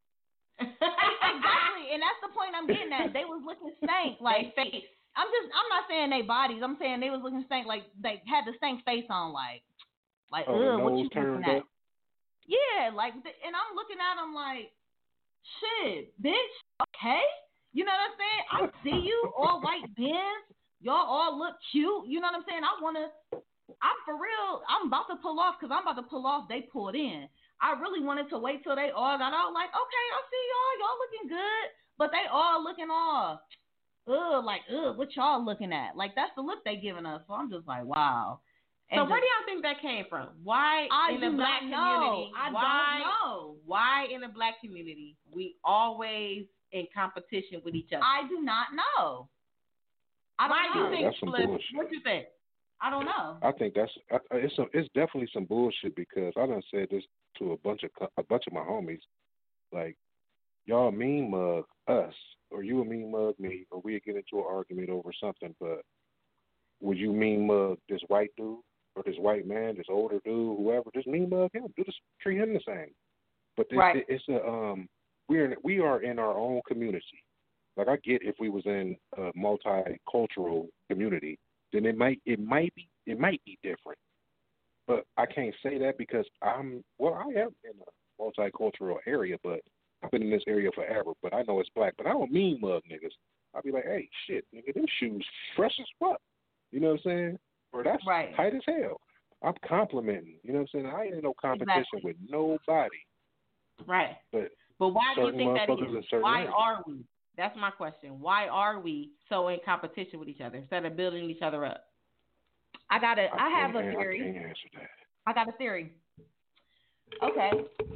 [SPEAKER 2] Exactly, and that's the point I'm getting at. They was looking stank, like
[SPEAKER 4] they face.
[SPEAKER 2] I'm just, I'm not saying they bodies. I'm saying they was looking stank, like they had the stank face on, like, like,
[SPEAKER 3] oh,
[SPEAKER 2] ugh, what
[SPEAKER 3] nose
[SPEAKER 2] you
[SPEAKER 3] turned
[SPEAKER 2] looking at?
[SPEAKER 3] up.
[SPEAKER 2] Yeah, like, and I'm looking at them like, shit, bitch, okay, you know what I'm saying? I see you, all white Benz, y'all all look cute, you know what I'm saying? I wanna, I'm for real, I'm about to pull off, cause I'm about to pull off. They pulled in. I really wanted to wait till they all got out, like, okay, I see y'all, y'all looking good, but they all looking all, ugh, like, ugh, what y'all looking at? Like, that's the look they giving us. So I'm just like, wow. And
[SPEAKER 4] so
[SPEAKER 2] just,
[SPEAKER 4] where do y'all think that came from? Why
[SPEAKER 2] I
[SPEAKER 4] in
[SPEAKER 2] do
[SPEAKER 4] the black
[SPEAKER 2] not know.
[SPEAKER 4] community?
[SPEAKER 2] I
[SPEAKER 4] why,
[SPEAKER 2] don't know.
[SPEAKER 4] Why in the black community we always in competition with each other?
[SPEAKER 2] I do not know. I don't
[SPEAKER 4] why
[SPEAKER 2] know.
[SPEAKER 4] do you think,
[SPEAKER 3] That's some
[SPEAKER 4] Flip?
[SPEAKER 3] bullshit.
[SPEAKER 4] What you think?
[SPEAKER 2] I don't know.
[SPEAKER 3] I think that's I- it's a, it's definitely some bullshit because I done said this to a bunch of co- a bunch of my homies, like y'all mean mug us or you a mean mug me or we get into an argument over something, but would you mean mug this white dude or this white man, this older dude, whoever, just mean mug him, do this, treat him the same. But this,
[SPEAKER 2] Right.
[SPEAKER 3] it, it's a um we're in, we are in our own community. Like I get if we was in a multicultural community, then it might it might be it might be different. But I can't say that because I'm well, I am in a multicultural area, but I've been in this area forever. But I know it's black. But I don't mean mug niggas. I'll be like, hey, shit, nigga, them shoes fresh as fuck. You know what I'm saying? Or that's
[SPEAKER 2] Right.
[SPEAKER 3] tight as hell. I'm complimenting. You know what I'm saying? I ain't in no competition
[SPEAKER 2] Exactly.
[SPEAKER 3] with nobody.
[SPEAKER 4] Right.
[SPEAKER 3] But
[SPEAKER 4] But why do you
[SPEAKER 3] certain
[SPEAKER 4] think that
[SPEAKER 3] motherfuckers in
[SPEAKER 4] is?
[SPEAKER 3] certain
[SPEAKER 4] Why
[SPEAKER 3] areas.
[SPEAKER 4] are we? That's my question. Why are we so in competition with each other instead of building each other up?
[SPEAKER 2] I got a. I,
[SPEAKER 3] I
[SPEAKER 2] have a
[SPEAKER 3] can't-
[SPEAKER 2] theory.
[SPEAKER 3] I can't answer that.
[SPEAKER 2] I got a theory. Okay.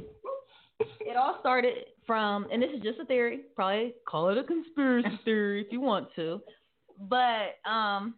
[SPEAKER 2] It all started from, and this is just a theory. Probably call it a conspiracy theory if you want to, but um,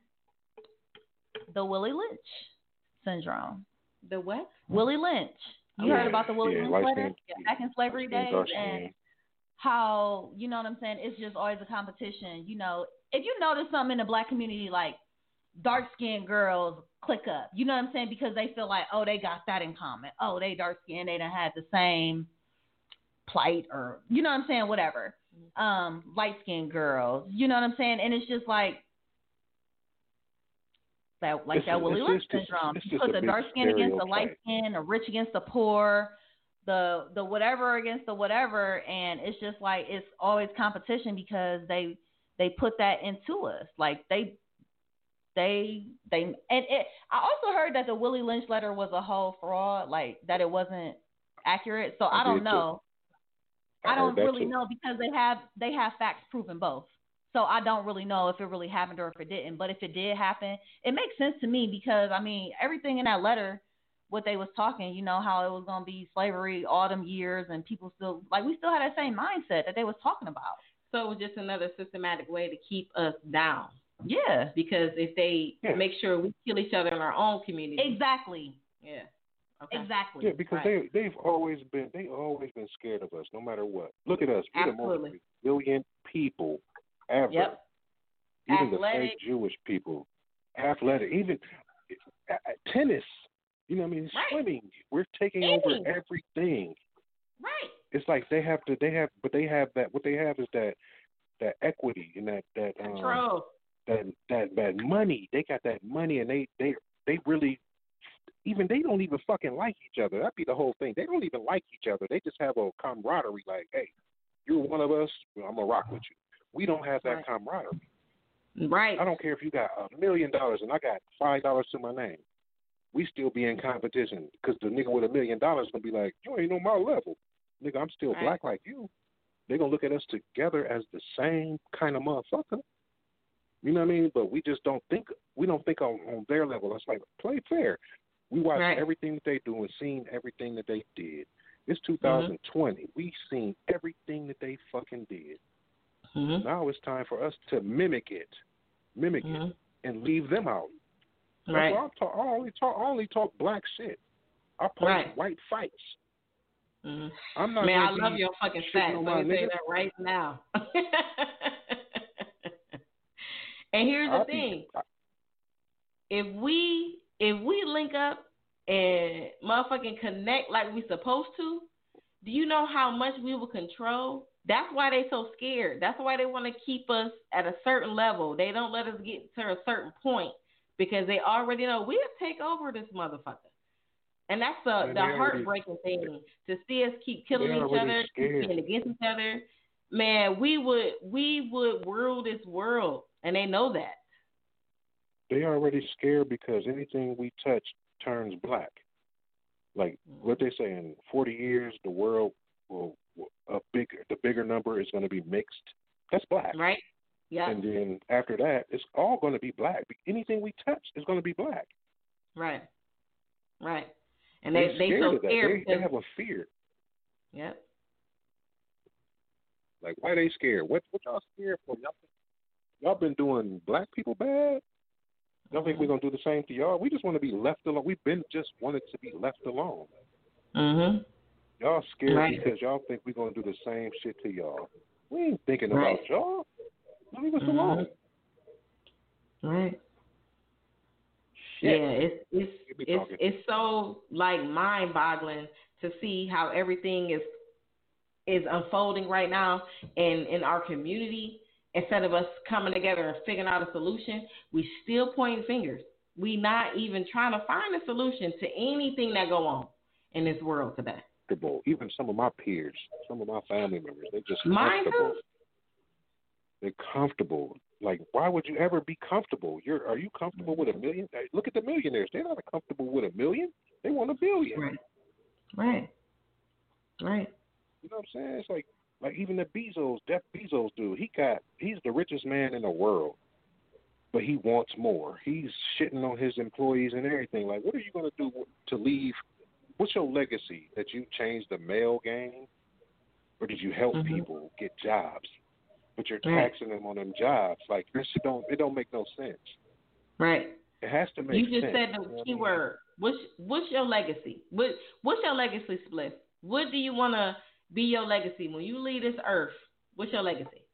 [SPEAKER 2] the Willie Lynch syndrome.
[SPEAKER 4] The what?
[SPEAKER 2] Willie Lynch. You
[SPEAKER 3] Yeah,
[SPEAKER 2] heard about the Willie
[SPEAKER 3] yeah,
[SPEAKER 2] Lynch
[SPEAKER 3] light
[SPEAKER 2] letter?
[SPEAKER 3] skin-
[SPEAKER 2] Back in slavery
[SPEAKER 3] light skin,
[SPEAKER 2] days,
[SPEAKER 3] dark
[SPEAKER 2] and
[SPEAKER 3] skin.
[SPEAKER 2] how, you know what I'm saying, it's just always a competition. You know, if you notice something in the black community, like dark-skinned girls click up, you know what I'm saying, because they feel like, oh, they got that in common. Oh, they dark-skinned, they done had the same plight, or, you know what I'm saying, whatever. Um, light-skinned girls, you know what I'm saying, and it's just like, that, like
[SPEAKER 3] It's
[SPEAKER 2] that
[SPEAKER 3] a-
[SPEAKER 2] Willie
[SPEAKER 3] it's
[SPEAKER 2] Lynch
[SPEAKER 3] just-
[SPEAKER 2] syndrome.
[SPEAKER 3] it's
[SPEAKER 2] You
[SPEAKER 3] just
[SPEAKER 2] put
[SPEAKER 3] a
[SPEAKER 2] the
[SPEAKER 3] big
[SPEAKER 2] dark skin against the light
[SPEAKER 3] stereotype.
[SPEAKER 2] skin, the rich against the poor, the the whatever against the whatever, and it's just like it's always competition because they they put that into us. Like they they they and it. I also heard that the Willie Lynch letter was a whole fraud, like that it wasn't accurate. So I,
[SPEAKER 3] I
[SPEAKER 2] don't
[SPEAKER 3] did
[SPEAKER 2] know.
[SPEAKER 3] too. I
[SPEAKER 2] I don't
[SPEAKER 3] heard that
[SPEAKER 2] really
[SPEAKER 3] too.
[SPEAKER 2] know because they have they have facts proving both. So I don't really know if it really happened or if it didn't. But if it did happen, it makes sense to me because I mean everything in that letter, what they was talking, you know, how it was gonna be slavery all them years and people still like we still had that same mindset that they was talking about.
[SPEAKER 4] So it was just another systematic way to keep us down.
[SPEAKER 2] Yeah.
[SPEAKER 4] Because if they
[SPEAKER 3] Yeah.
[SPEAKER 4] make sure we kill each other in our own community.
[SPEAKER 2] Exactly.
[SPEAKER 4] Yeah. Okay.
[SPEAKER 2] Exactly.
[SPEAKER 3] Yeah, because
[SPEAKER 4] Right.
[SPEAKER 3] they they've always been they always been scared of us, no matter what. Look at us, we're the
[SPEAKER 4] Absolutely.
[SPEAKER 3] most resilient people ever.
[SPEAKER 4] Yep.
[SPEAKER 3] Even
[SPEAKER 4] Athletic.
[SPEAKER 3] the fake Jewish people, athletic, even uh, uh, tennis. You know what I mean?
[SPEAKER 4] Right.
[SPEAKER 3] Swimming. We're taking
[SPEAKER 4] Swimming.
[SPEAKER 3] over everything.
[SPEAKER 4] Right.
[SPEAKER 3] It's like they have to. They have, but they have that. What they have is that that equity and that that um,
[SPEAKER 4] Control.
[SPEAKER 3] that that that money. They got that money, and they they they really. Even they don't even fucking like each other. That'd be the whole thing. They don't even like each other. They just have a camaraderie. Like, hey, you're one of us. I'm gonna rock with you. We don't have that
[SPEAKER 4] Right.
[SPEAKER 3] camaraderie.
[SPEAKER 4] Right.
[SPEAKER 3] I don't care if you got a million dollars and I got five dollars to my name. We still be in competition because the nigga with a million dollars gonna be like, you ain't on my level, nigga. I'm still
[SPEAKER 4] Right.
[SPEAKER 3] black like you. They gonna look at us together as the same kind of motherfucker. You know what I mean? But we just don't think we don't think on, on their level. It's like play fair. We watch
[SPEAKER 4] Right.
[SPEAKER 3] everything that they do and seen everything that they did. It's two thousand twenty.
[SPEAKER 4] Mm-hmm.
[SPEAKER 3] We've seen everything that they fucking did.
[SPEAKER 4] Mm-hmm.
[SPEAKER 3] Now it's time for us to mimic it, mimic
[SPEAKER 4] Mm-hmm.
[SPEAKER 3] it, and leave them out. That's
[SPEAKER 4] Right.
[SPEAKER 3] why I talk. I only talk. I only talk black shit. I post
[SPEAKER 4] Right.
[SPEAKER 3] white fights.
[SPEAKER 4] Mm-hmm.
[SPEAKER 3] I'm not.
[SPEAKER 4] Man, I
[SPEAKER 3] gonna
[SPEAKER 4] love
[SPEAKER 3] be
[SPEAKER 4] your fucking
[SPEAKER 3] shitting
[SPEAKER 4] facts.
[SPEAKER 3] on
[SPEAKER 4] Let
[SPEAKER 3] my
[SPEAKER 4] me say
[SPEAKER 3] niggas.
[SPEAKER 4] that right now. And here's the
[SPEAKER 3] I'll
[SPEAKER 4] thing:
[SPEAKER 3] be, I,
[SPEAKER 4] if we if we link up and motherfucking connect like we supposed to, do you know how much we will control? That's why they so scared. That's why they want to keep us at a certain level. They don't let us get to a certain point because they already know we'll take over this motherfucker. And that's the,
[SPEAKER 3] Man,
[SPEAKER 4] the
[SPEAKER 3] already,
[SPEAKER 4] heartbreaking thing, to see us keep killing each other,
[SPEAKER 3] scared.
[SPEAKER 4] keep being against each other. Man, we would we would rule this world, and they know that.
[SPEAKER 3] They already scared because anything we touch turns black. Like mm-hmm. what they say, in forty years, the world will, will a bigger the bigger number is going to be mixed. That's black,
[SPEAKER 4] right? Yeah.
[SPEAKER 3] And then after that, it's all going to be black. Anything we touch is going to be black.
[SPEAKER 4] Right. Right. And they
[SPEAKER 3] they
[SPEAKER 4] they so scared
[SPEAKER 3] they,
[SPEAKER 4] because
[SPEAKER 3] they have a fear.
[SPEAKER 4] Yep.
[SPEAKER 3] Like, why are they scared? What what y'all scared for? Y'all y'all been doing black people bad? Y'all mm-hmm. think we're gonna do the same to y'all? We just want to be left alone. We've been just wanted to be left alone.
[SPEAKER 4] Mhm.
[SPEAKER 3] Y'all scared
[SPEAKER 4] right.
[SPEAKER 3] because y'all think we're gonna do the same shit to y'all. We ain't thinking
[SPEAKER 4] right.
[SPEAKER 3] about y'all. Leave us
[SPEAKER 4] mm-hmm.
[SPEAKER 3] alone.
[SPEAKER 4] Right.
[SPEAKER 3] Shit.
[SPEAKER 4] Yeah, it's it's it's, it's so like mind-boggling to see how everything is is unfolding right now in, in our community. Instead of us coming together and figuring out a solution, we still point fingers. We not even trying to find a solution to anything that go on in this world today.
[SPEAKER 3] Even some of my peers, some of my family members, they're just
[SPEAKER 4] Mine
[SPEAKER 3] comfortable.
[SPEAKER 4] too.
[SPEAKER 3] They're comfortable. Like, why would you ever be comfortable? You're are you comfortable with a million? Look at the millionaires. They're not comfortable with a million. They want a billion.
[SPEAKER 4] Right. Right. Right.
[SPEAKER 3] You know what I'm saying? It's like like even the Bezos, Jeff Bezos dude, he got he's the richest man in the world. But he wants more. He's shitting on his employees and everything. Like, what are you gonna do to leave? What's your legacy? That you changed the mail game? Or did you help mm-hmm. people get jobs? But you're taxing right. them on them jobs. Like, this don't it don't make no sense.
[SPEAKER 4] Right.
[SPEAKER 3] It has to make
[SPEAKER 4] sense. You just
[SPEAKER 3] sense.
[SPEAKER 4] said the key word. What's what's your legacy? What what's your legacy, Spliff? What do you wanna be your legacy when you leave this earth? What's your legacy?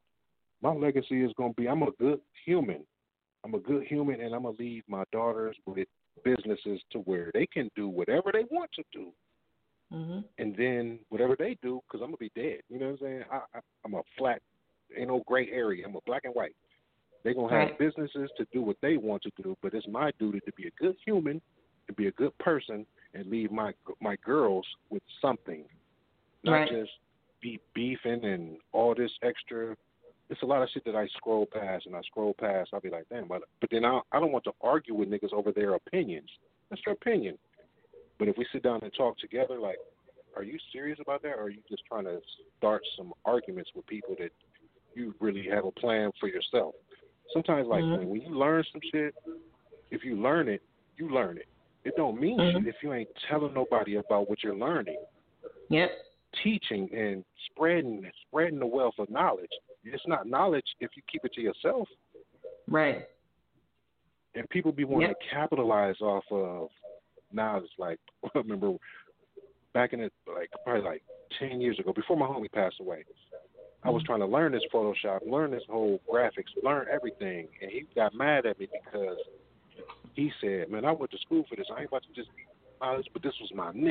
[SPEAKER 3] My legacy is gonna be I'm a good human. I'm a good human, and I'm gonna leave my daughters with businesses to where they can do whatever they want to do.
[SPEAKER 4] Mm-hmm.
[SPEAKER 3] And then whatever they do, because I'm gonna be dead. You know what I'm saying? I, I, I'm a flat, ain't no gray area. I'm a black and white. They're gonna have
[SPEAKER 4] right.
[SPEAKER 3] businesses to do what they want to do, but it's my duty to be a good human, to be a good person, and leave my my girls with something, not
[SPEAKER 4] right.
[SPEAKER 3] just be beefing and all this extra. It's a lot of shit that I scroll past, and I scroll past. I'll be like, damn, but but then I I don't want to argue with niggas over their opinions. That's their opinion. But if we sit down and talk together, like, are you serious about that, or are you just trying to start some arguments with people that you really have a plan for yourself? Sometimes, like, mm-hmm. when, when you learn some shit, if you learn it, you learn it. It don't mean
[SPEAKER 4] mm-hmm.
[SPEAKER 3] shit if you ain't telling nobody about what you're learning.
[SPEAKER 4] Yep.
[SPEAKER 3] Teaching and spreading spreading the wealth of knowledge. It's not knowledge if you keep it to yourself.
[SPEAKER 4] Right.
[SPEAKER 3] And people be wanting
[SPEAKER 4] yep.
[SPEAKER 3] to capitalize off of knowledge. Like, I remember back in it, like probably like ten years ago, before my homie passed away, I was trying to learn this Photoshop, learn this whole graphics, learn everything. And he got mad at me because he said, man, I went to school for this. I ain't about to just be honest, but this was my nigga.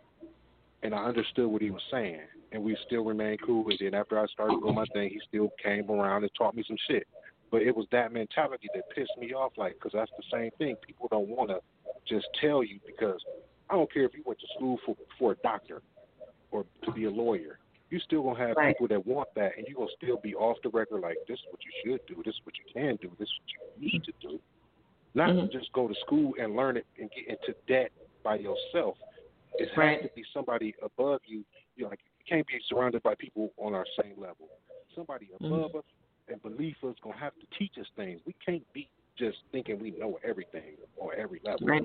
[SPEAKER 3] And I understood what he was saying. And we still remained cool. And then after I started doing my thing, he still came around and taught me some shit. But it was that mentality that pissed me off, like, because that's the same thing. People don't want to just tell you, because I don't care if you went to school for, for a doctor or to be a lawyer. You still going to have
[SPEAKER 4] right.
[SPEAKER 3] people that want that, and you're going to still be off the record like, this is what you should do, this is what you can do, this is what you need to do. Not
[SPEAKER 4] mm-hmm.
[SPEAKER 3] just go to school and learn it and get into debt by yourself. It has
[SPEAKER 4] right.
[SPEAKER 3] to be somebody above you. You know, like, you can't be surrounded by people on our same level. Somebody above
[SPEAKER 4] mm-hmm. us
[SPEAKER 3] and beneath us going to have to teach us things. We can't be just thinking we know everything on every level.
[SPEAKER 4] Right.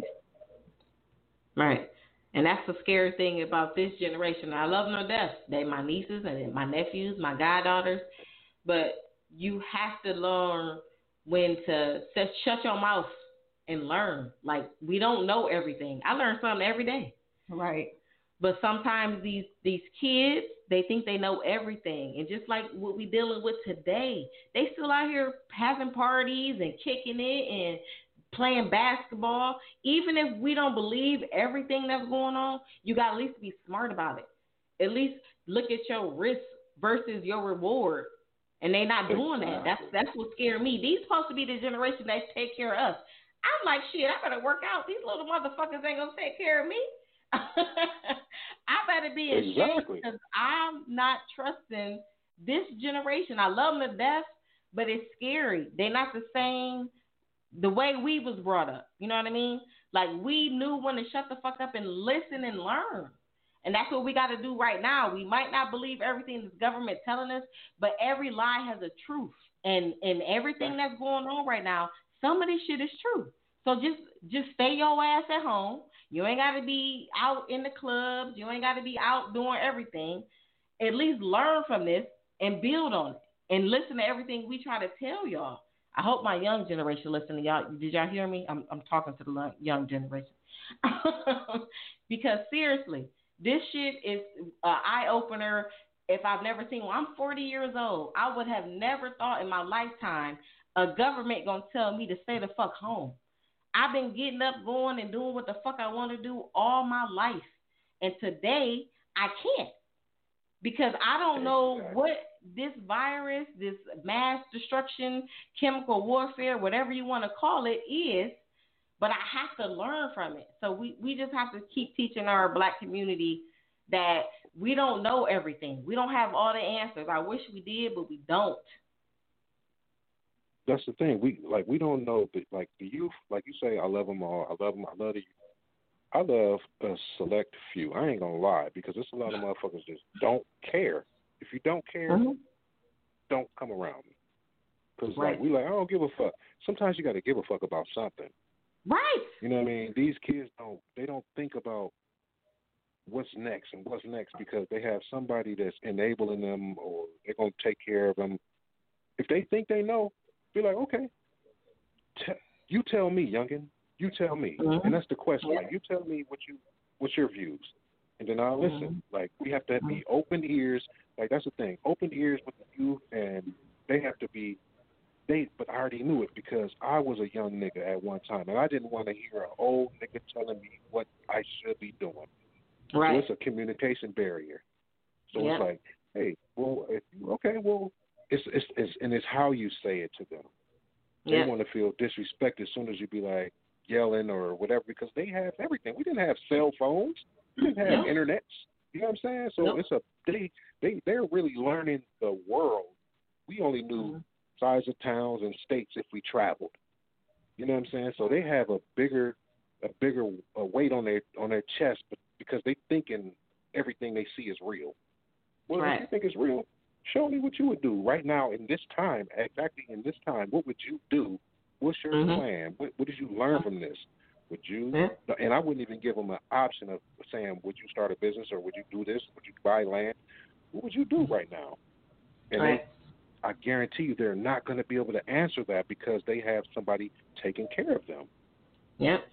[SPEAKER 4] Right. And that's the scary thing about this generation. I love them to death. They my nieces and my nephews, my goddaughters. But you have to learn when to just shut your mouth and learn. Like, we don't know everything. I learn something every day.
[SPEAKER 2] Right.
[SPEAKER 4] But sometimes these, these kids, they think they know everything. And just like what we're dealing with today, they still out here having parties and kicking it and playing basketball. Even if we don't believe everything that's going on, you got to at least be smart about it. at least look at your risk versus your reward. And they not doing
[SPEAKER 3] Exactly.
[SPEAKER 4] that. That's that's what scared me. These supposed to be the generation that take care of us. I'm like, shit, I better work out. These little motherfuckers ain't gonna take care of me. I better be ashamed
[SPEAKER 3] Exactly.
[SPEAKER 4] because I'm not trusting this generation. I love them to death, but it's scary. They're not the same the way we was brought up. You know what I mean? Like, we knew when to shut the fuck up and listen and learn. And that's what we got to do right now. We might not believe everything the government telling us, but every lie has a truth. And and everything that's going on right now, some of this shit is true. So just just stay your ass at home. You ain't got to be out in the clubs. You ain't got to be out doing everything. At least learn from this and build on it. And listen to everything we try to tell y'all. I hope my young generation listen to y'all. Did y'all hear me? I'm I'm talking to the young generation. Because seriously, this shit is an eye-opener. If I've never seen one, I'm forty years old. I would have never thought in my lifetime a government going to tell me to stay the fuck home. I've been getting up, going, and doing what the fuck I want to do all my life. And today, I can't. Because I don't know what this virus, this mass destruction, chemical warfare, whatever you want to call it, is. But I have to learn from it. So we, we just have to keep teaching our black community that we don't know everything. We don't have all the answers. I wish we did, but we don't.
[SPEAKER 3] That's the thing. We like we don't know. The, like the youth, like you say, I love them all. I love them. I love the youth. I love a select few. I ain't gonna lie, because there's a lot of motherfuckers just don't care. If you don't care, mm-hmm. don't come around me. Because
[SPEAKER 4] right.
[SPEAKER 3] like we like, I don't give a fuck. Sometimes you got to give a fuck about something.
[SPEAKER 4] Right.
[SPEAKER 3] You know what I mean? These kids don't. They don't think about what's next and what's next because they have somebody that's enabling them or they're gonna take care of them. If they think they know, be like, okay, t- you tell me, youngin. You tell me, mm-hmm. and that's the question. Yeah. Like, you tell me what you, what's your views, and then I'll listen. Mm-hmm. Like, we have to be open ears. Like, that's the thing. Open ears with the youth, and they have to be. They, but I already knew it because I was a young nigga at one time, and I didn't want to hear an old nigga telling me what I should be doing.
[SPEAKER 4] Right.
[SPEAKER 3] So it's a communication barrier. So
[SPEAKER 4] yeah.
[SPEAKER 3] it's like, hey, well, if you, okay, well, it's, it's it's and it's how you say it to them. They
[SPEAKER 4] yeah.
[SPEAKER 3] want to feel disrespected as soon as you be like yelling or whatever, because they have everything. We didn't have cell phones. We didn't have
[SPEAKER 4] nope.
[SPEAKER 3] internets. You know what I'm saying? So
[SPEAKER 4] nope.
[SPEAKER 3] it's a they they they're really learning the world. We only knew mm-hmm. size of towns and states if we traveled. You know what I'm saying? So they have a bigger a bigger a weight on their on their chest, but because they thinking everything they see is real. Well,
[SPEAKER 4] right.
[SPEAKER 3] if you think it's real, show me what you would do right now in this time. Exactly in this time, what would you do? What's your mm-hmm. plan? What, what did you learn from this? Would you? Mm-hmm. And I wouldn't even give them an option of saying, would you start a business or would you do this? Would you buy land? What would you do right now? And
[SPEAKER 4] right.
[SPEAKER 3] they, I guarantee you they're not going to be able to answer that because they have somebody taking care of them.
[SPEAKER 4] Yep.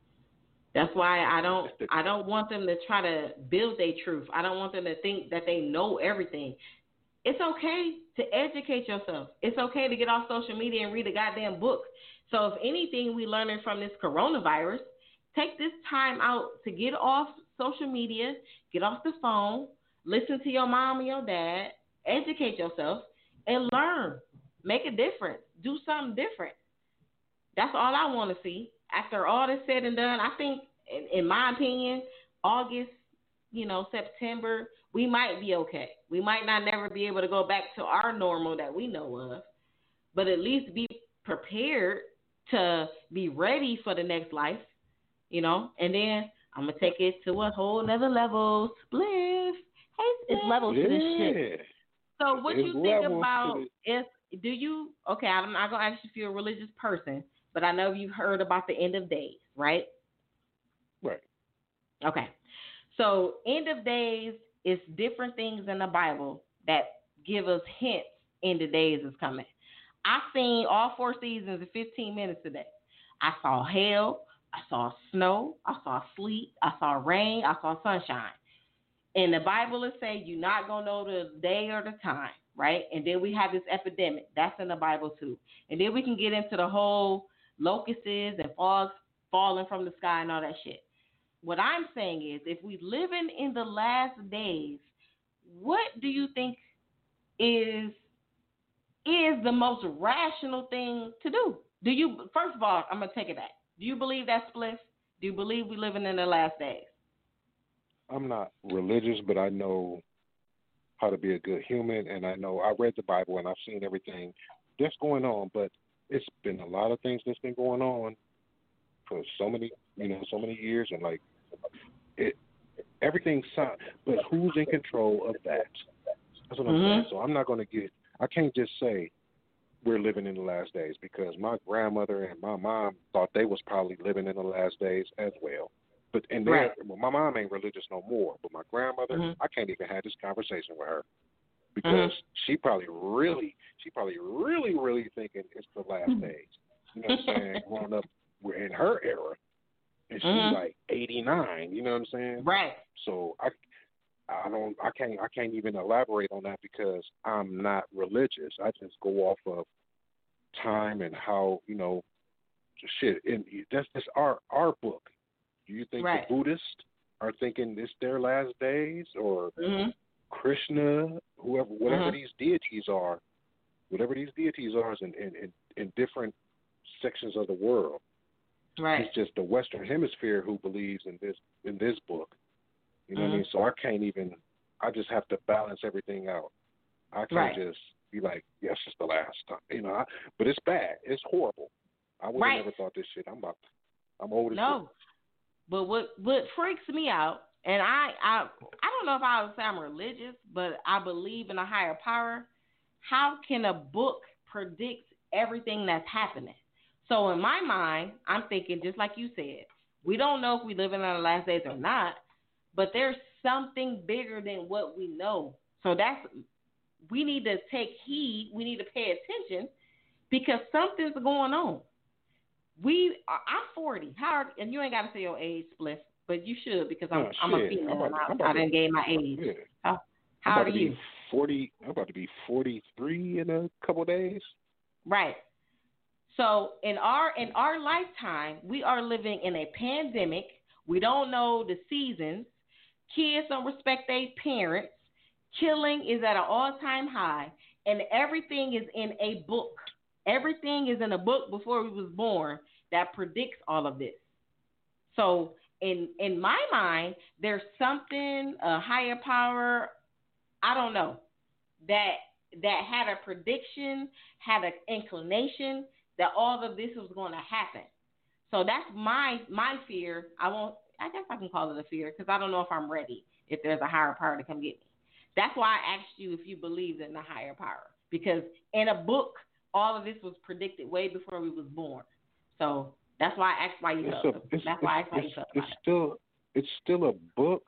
[SPEAKER 4] That's why I don't I don't want them to try to build their truth. I don't want them to think that they know everything. It's okay to educate yourself. It's okay to get off social media and read a goddamn book. So if anything we learning from this coronavirus, take this time out to get off social media, get off the phone, listen to your mom and your dad, educate yourself, and learn. Make a difference. Do something different. That's all I want to see. After all this said and done, I think, in, in my opinion, August, you know, September, we might be okay. We might not never be able to go back to our normal that we know of, but at least be prepared to be ready for the next life, you know, and then I'm going to take it to a whole nother level. Spliff. Hey,
[SPEAKER 2] it's levels
[SPEAKER 3] yeah.
[SPEAKER 2] to this shit.
[SPEAKER 4] So what
[SPEAKER 3] it's
[SPEAKER 4] you think about if, do you, okay, I'm not going to ask you if you're a religious person, but I know you've heard about the end of days, right?
[SPEAKER 3] Right.
[SPEAKER 4] Okay. So end of days is different things in the Bible that give us hints end of days is coming. I've seen all four seasons in fifteen minutes today. I saw hail, I saw snow, I saw sleet, I saw rain, I saw sunshine. In the Bible it say you're not going to know the day or the time, right? And then we have this epidemic. That's in the Bible too. And then we can get into the whole locusts and fogs falling from the sky and all that shit. What I'm saying is if we living in the last days, what do you think is is the most rational thing to do? Do you, first of all, I'm going to take it back. Do you believe that's Spliff? Do you believe we're living in the last days?
[SPEAKER 3] I'm not religious, but I know how to be a good human, and I know I read the Bible and I've seen everything that's going on, but it's been a lot of things that's been going on for so many, you know, so many years, and like it, everything's sound, but who's in control of that? That's what I'm
[SPEAKER 4] mm-hmm.
[SPEAKER 3] saying. So I'm not going to get, I can't just say we're living in the last days, because my grandmother and my mom thought they was probably living in the last days as well. But and right. well, my mom ain't religious no more, but my grandmother, mm-hmm. I can't even have this conversation with her, because mm-hmm. she probably really, she probably really, really thinking it's the last mm-hmm. days. You know what I'm saying? Growing up, we're in her era, and she's mm-hmm. like eighty-nine. You know what I'm saying?
[SPEAKER 4] Right.
[SPEAKER 3] So I, I don't, I can't, I can't even elaborate on that, because I'm not religious. I just go off of time and how, you know, shit. And that's just our our book. Do you think right. the Buddhists are thinking it's their last days, or mm-hmm. Krishna, whoever, whatever mm-hmm. these deities are, whatever these deities are, is in, in, in, in different sections of the world.
[SPEAKER 4] Right.
[SPEAKER 3] It's just the Western Hemisphere who believes in this in this book. You know mm-hmm. what I mean? So I can't even. I just have to balance everything out. I can't right. just be like, yes, it's the last time. You know, I, but it's bad. It's horrible. I would have
[SPEAKER 4] right.
[SPEAKER 3] never thought this shit. I'm about. I'm old as
[SPEAKER 4] no.
[SPEAKER 3] shit.
[SPEAKER 4] But what what freaks me out, and I, I I don't know if I would say I'm religious, but I believe in a higher power. How can a book predict everything that's happening? So in my mind, I'm thinking, just like you said, we don't know if we live in the last days or not, but there's something bigger than what we know. So that's, we need to take heed. We need to pay attention, because something's going on. We, I'm forty. How, and you ain't got to say your age, Spliff, but you should, because I'm,
[SPEAKER 3] oh,
[SPEAKER 4] I'm a female.
[SPEAKER 3] I'm about,
[SPEAKER 4] and I, I didn't gain my age.
[SPEAKER 3] Yeah.
[SPEAKER 4] How, how
[SPEAKER 3] I'm
[SPEAKER 4] old are you?
[SPEAKER 3] forty. I'm about to be forty-three in a couple of days.
[SPEAKER 4] Right. So in our in our lifetime, we are living in a pandemic. We don't know the seasons. Kids don't respect their parents. Killing is at an all-time high, and everything is in a book. Everything is in a book before we was born that predicts all of this. So in in my mind, there's something, a higher power, I don't know, that that had a prediction, had an inclination that all of this was going to happen. So that's my my fear. I won't. I guess I can call it a fear, because I don't know if I'm ready, if there's a higher power to come get me. That's why I asked you if you believed in the higher power, because in a book, all of this was predicted way before we was born. So that's why I asked why you felt. A, that's
[SPEAKER 3] it's,
[SPEAKER 4] why I asked why you felt about
[SPEAKER 3] it's
[SPEAKER 4] it.
[SPEAKER 3] Still, it's still a book,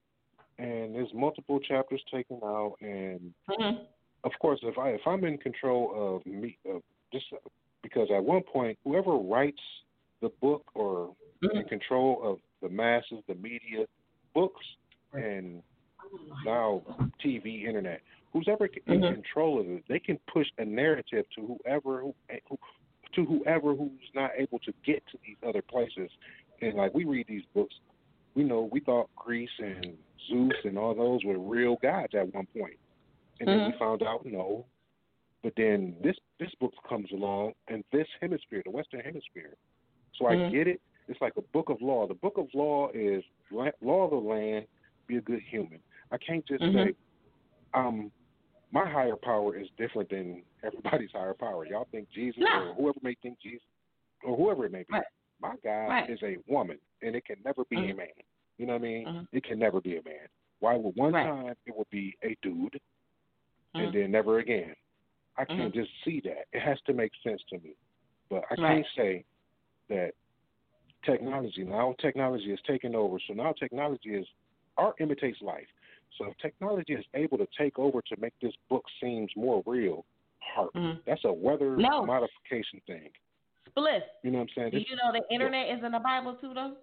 [SPEAKER 3] and there's multiple chapters taken out, and mm-hmm. of course, if I if I'm in control of me, of just because at one point, whoever writes the book or mm-hmm. in control of the masses, the media, books, and now T V, internet, who's ever in mm-hmm. control of it, they can push a narrative to whoever who, who to whoever who's not able to get to these other places. And like we read these books, we know we thought Greece and Zeus and all those were real gods at one point, and mm-hmm. then we found out no. But then this this book comes along, and this hemisphere, the Western Hemisphere. So mm-hmm. I get it. It's like a book of law. The book of law is law of the land. Be a good human. I can't just mm-hmm. say, um, my higher power is different than everybody's higher power. Y'all think Jesus, no. or whoever may think Jesus, or whoever it may be. Right. My God right. is a woman, and it can never be mm-hmm. a man. You know what I mean? Mm-hmm. It can never be a man. Why would one right. time it would be a dude, mm-hmm. and then never again? I can't mm-hmm. just see that. It has to make sense to me. But I
[SPEAKER 4] right.
[SPEAKER 3] can't say that technology, now technology is taking over. So now technology is, art imitates life. So if technology is able to take over to make this book seems more real, art, mm-hmm. that's a weather no. modification thing.
[SPEAKER 4] Spliff.
[SPEAKER 3] You know what I'm saying?
[SPEAKER 4] Do you know the internet yeah. is in the Bible too, though?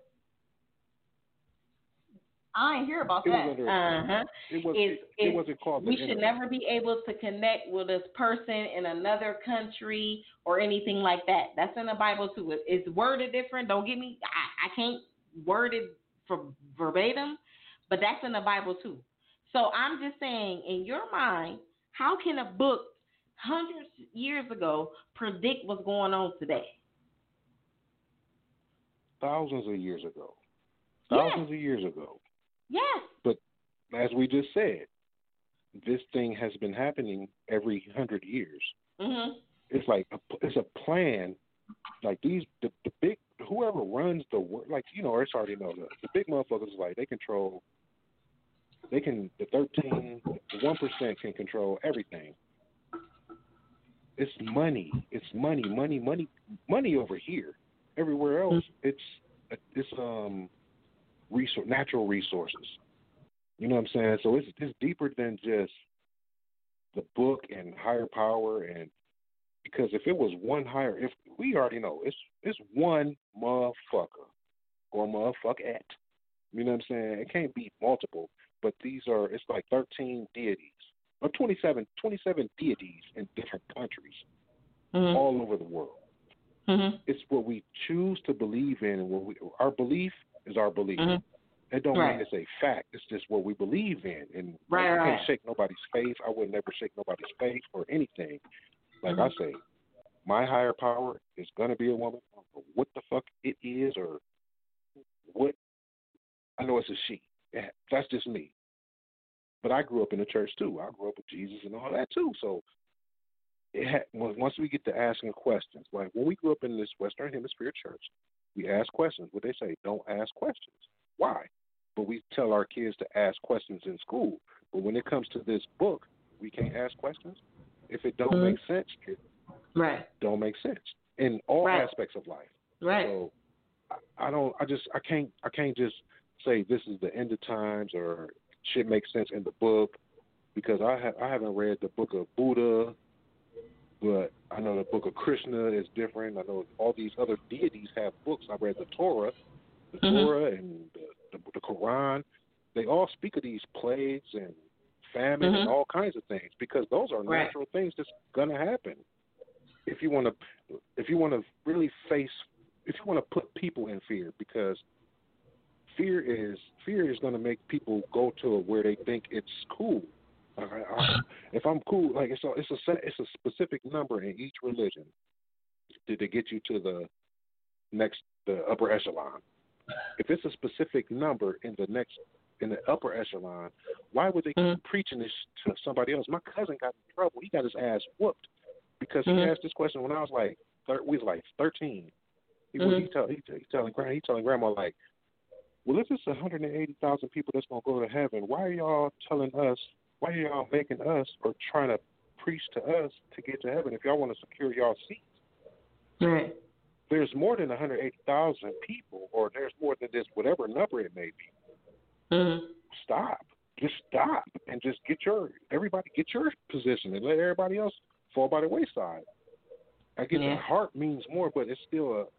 [SPEAKER 4] I ain't hear about
[SPEAKER 3] it
[SPEAKER 4] that.
[SPEAKER 3] Was under,
[SPEAKER 4] uh-huh.
[SPEAKER 3] It, was,
[SPEAKER 4] it's,
[SPEAKER 3] it, it
[SPEAKER 4] it's,
[SPEAKER 3] wasn't called
[SPEAKER 4] We
[SPEAKER 3] the
[SPEAKER 4] should
[SPEAKER 3] internet.
[SPEAKER 4] never be able to connect with this person in another country or anything like that. That's in the Bible too. It, it's worded different. Don't get me. I, I can't word it for verbatim, but that's in the Bible too. So I'm just saying, in your mind, how can a book hundreds of years ago predict what's going on today?
[SPEAKER 3] Thousands of years ago.
[SPEAKER 4] Yes.
[SPEAKER 3] Thousands of years ago.
[SPEAKER 4] Yes.
[SPEAKER 3] But as we just said, this thing has been happening every hundred years.
[SPEAKER 4] Mm-hmm.
[SPEAKER 3] It's like a, it's a plan. Like these, the, the big, whoever runs the world, like, you know, it's already know the, the big motherfuckers, like, they control, they can, the thirteen, the one percent can control everything. It's money. It's money, money, money, money over here. Everywhere else, mm-hmm. it's, it's, um, resource, natural resources. You know what I'm saying? So it's, it's deeper than just the book and higher power. And because if it was one higher, if we already know it's it's one motherfucker or motherfucker at, you know what I'm saying? It can't be multiple, but these are, it's like thirteen deities or twenty-seven, twenty-seven deities in different countries, mm-hmm. all over the world. Mm-hmm. It's what we choose to believe in, and what we, our belief is our belief. Mm-hmm. It don't right. mean it's a fact. It's just what we believe in, and
[SPEAKER 4] right,
[SPEAKER 3] like,
[SPEAKER 4] right.
[SPEAKER 3] I can't shake nobody's faith. I would never shake nobody's faith or anything. Like mm-hmm. I say, my higher power is gonna be a woman. I don't know what the fuck it is, or what. I know it's a she. That's just me. But I grew up in the church too. I grew up with Jesus and all that too. So it had, once we get to asking questions, like when we grew up in this Western Hemisphere church, we ask questions. What they say, don't ask questions. Why? But we tell our kids to ask questions in school. But when it comes to this book, we can't ask questions. If it don't mm-hmm. make sense, it
[SPEAKER 4] right.
[SPEAKER 3] don't make sense in all right. aspects of life.
[SPEAKER 4] Right.
[SPEAKER 3] So I, I don't. I just. I can't. I can't just say this is the end of times or shit makes sense in the book, because I have. I haven't read the book of Buddha, but I know the book of Krishna is different. I know all these other deities have books. I read the Torah. The mm-hmm. Torah and the, the, the Quran, they all speak of these plagues and famine mm-hmm. and all kinds of things, because those are
[SPEAKER 4] right.
[SPEAKER 3] natural things that's gonna happen. If you want to, if you want to really face, if you want to put people in fear, because fear is fear is gonna make people go to where they think it's cool. I, I, if I'm cool, like it's a it's a it's a specific number in each religion to, to get you to the next the upper echelon. If it's a specific number in the next, in the upper echelon, why would they keep mm-hmm. preaching this to somebody else? My cousin got in trouble. He got his ass whooped because mm-hmm. he asked this question when I was like, thir- we was like thirteen. He mm-hmm. was he, tell, he, he telling grandma, he telling grandma like, well, if it's one hundred eighty thousand people that's gonna go to heaven, why are y'all telling us? Why are y'all making us or trying to preach to us to get to heaven if y'all want to secure y'all seats?
[SPEAKER 4] Right.
[SPEAKER 3] There's more than one hundred eighty thousand people, or there's more than this, whatever number it may be.
[SPEAKER 4] Mm-hmm.
[SPEAKER 3] Stop. Just stop and just get your, everybody get your position and let everybody else fall by the wayside. I get yeah. the heart means more, but it's still a,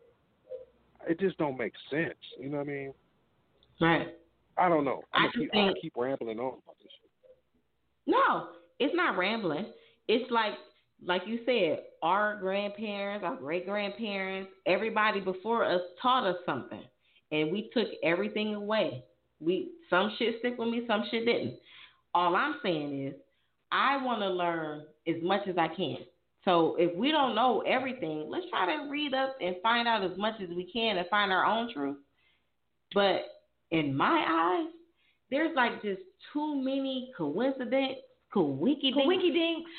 [SPEAKER 3] it just don't make sense. You know what I mean?
[SPEAKER 4] Right.
[SPEAKER 3] I don't know. I'm
[SPEAKER 4] I
[SPEAKER 3] going to keep,
[SPEAKER 4] think,
[SPEAKER 3] keep rambling on about this shit.
[SPEAKER 4] No, it's not rambling. It's like, Like you said, our grandparents, our great-grandparents, everybody before us taught us something, and we took everything away. We some shit stick with me, some shit didn't. All I'm saying is I want to learn as much as I can. So if we don't know everything, let's try to read up and find out as much as we can and find our own truth. But in my eyes, there's like just too many coincidence, coinky
[SPEAKER 2] dinks.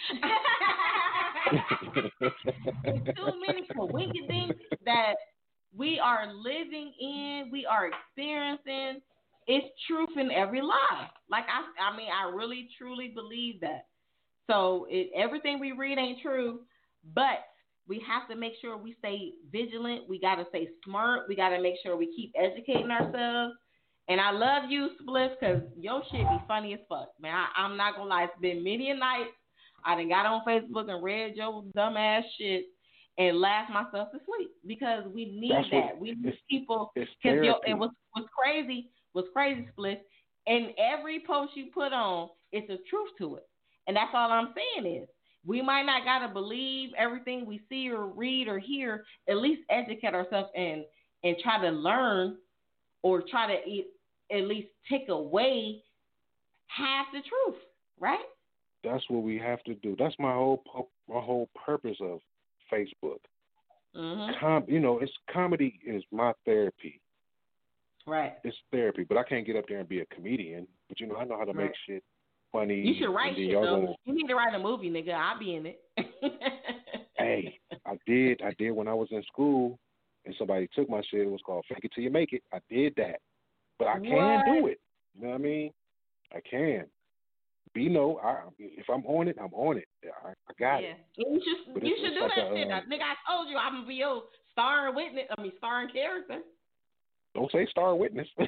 [SPEAKER 4] Too many coincidences that we are living in, we are experiencing. It's truth in every lie. Like I, I mean, I really truly believe that. So it, everything we read ain't true, but we have to make sure we stay vigilant. We got to stay smart. We got to make sure we keep educating ourselves. And I love you, Spliff, because your shit be funny as fuck, man. I, I'm not gonna lie. It's been many a night I done got on Facebook and read your dumb ass shit and laughed myself to sleep, because we need That's that. What, we need people. Because it was was crazy. Was crazy, Spliff. And every post you put on, it's a truth to it. And that's all I'm saying is, we might not gotta believe everything we see or read or hear. At least educate ourselves and and try to learn, or try to at least take away half the truth, right?
[SPEAKER 3] That's what we have to do. That's my whole my whole purpose of Facebook.
[SPEAKER 4] Mm-hmm.
[SPEAKER 3] Com- you know, it's comedy is my therapy.
[SPEAKER 4] Right.
[SPEAKER 3] It's therapy, but I can't get up there and be a comedian. But you know, I know how to
[SPEAKER 4] right.
[SPEAKER 3] make shit funny.
[SPEAKER 4] You should write shit though.
[SPEAKER 3] Gonna...
[SPEAKER 4] You need to write a movie, nigga. I'll be in it.
[SPEAKER 3] Hey, I did. I did when I was in school, and somebody took my shit. It was called "Fake It Till You Make It." I did that, but I can
[SPEAKER 4] what?
[SPEAKER 3] do it. You know what I mean? I can. Be no, I, if I'm on it, I'm on it. I, I got
[SPEAKER 4] yeah.
[SPEAKER 3] it.
[SPEAKER 4] You should,
[SPEAKER 3] but
[SPEAKER 4] you
[SPEAKER 3] it's,
[SPEAKER 4] should
[SPEAKER 3] it's
[SPEAKER 4] do
[SPEAKER 3] like
[SPEAKER 4] that
[SPEAKER 3] a,
[SPEAKER 4] shit.
[SPEAKER 3] um,
[SPEAKER 4] Nigga, I told you I'm gonna be your starring witness. I mean, starring character.
[SPEAKER 3] Don't say star witness.
[SPEAKER 4] You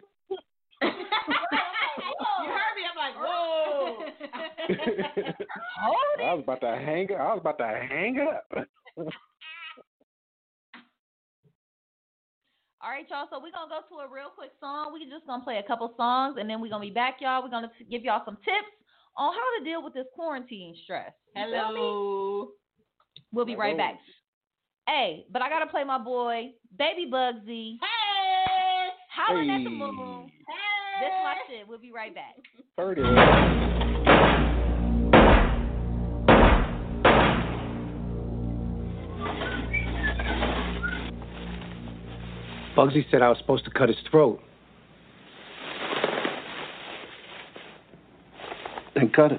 [SPEAKER 4] heard me? I'm like, whoa.
[SPEAKER 2] Hold it.
[SPEAKER 3] I was about to hang up. I was about to hang up.
[SPEAKER 2] All right, y'all. So we're going to go to a real quick song. We're just going to play a couple songs, and then we're going to be back, y'all. We're going to give y'all some tips on how to deal with this quarantine stress. You
[SPEAKER 4] Hello.
[SPEAKER 2] We'll be right back. Hey, but I got to play my boy, Baby Bugsy.
[SPEAKER 4] Hey.
[SPEAKER 2] Howling
[SPEAKER 3] hey.
[SPEAKER 2] at the moon. Hey. This is my shit. We'll be right back.
[SPEAKER 3] Heard it.
[SPEAKER 1] Bugsy said I was supposed to cut his throat. Then cut it.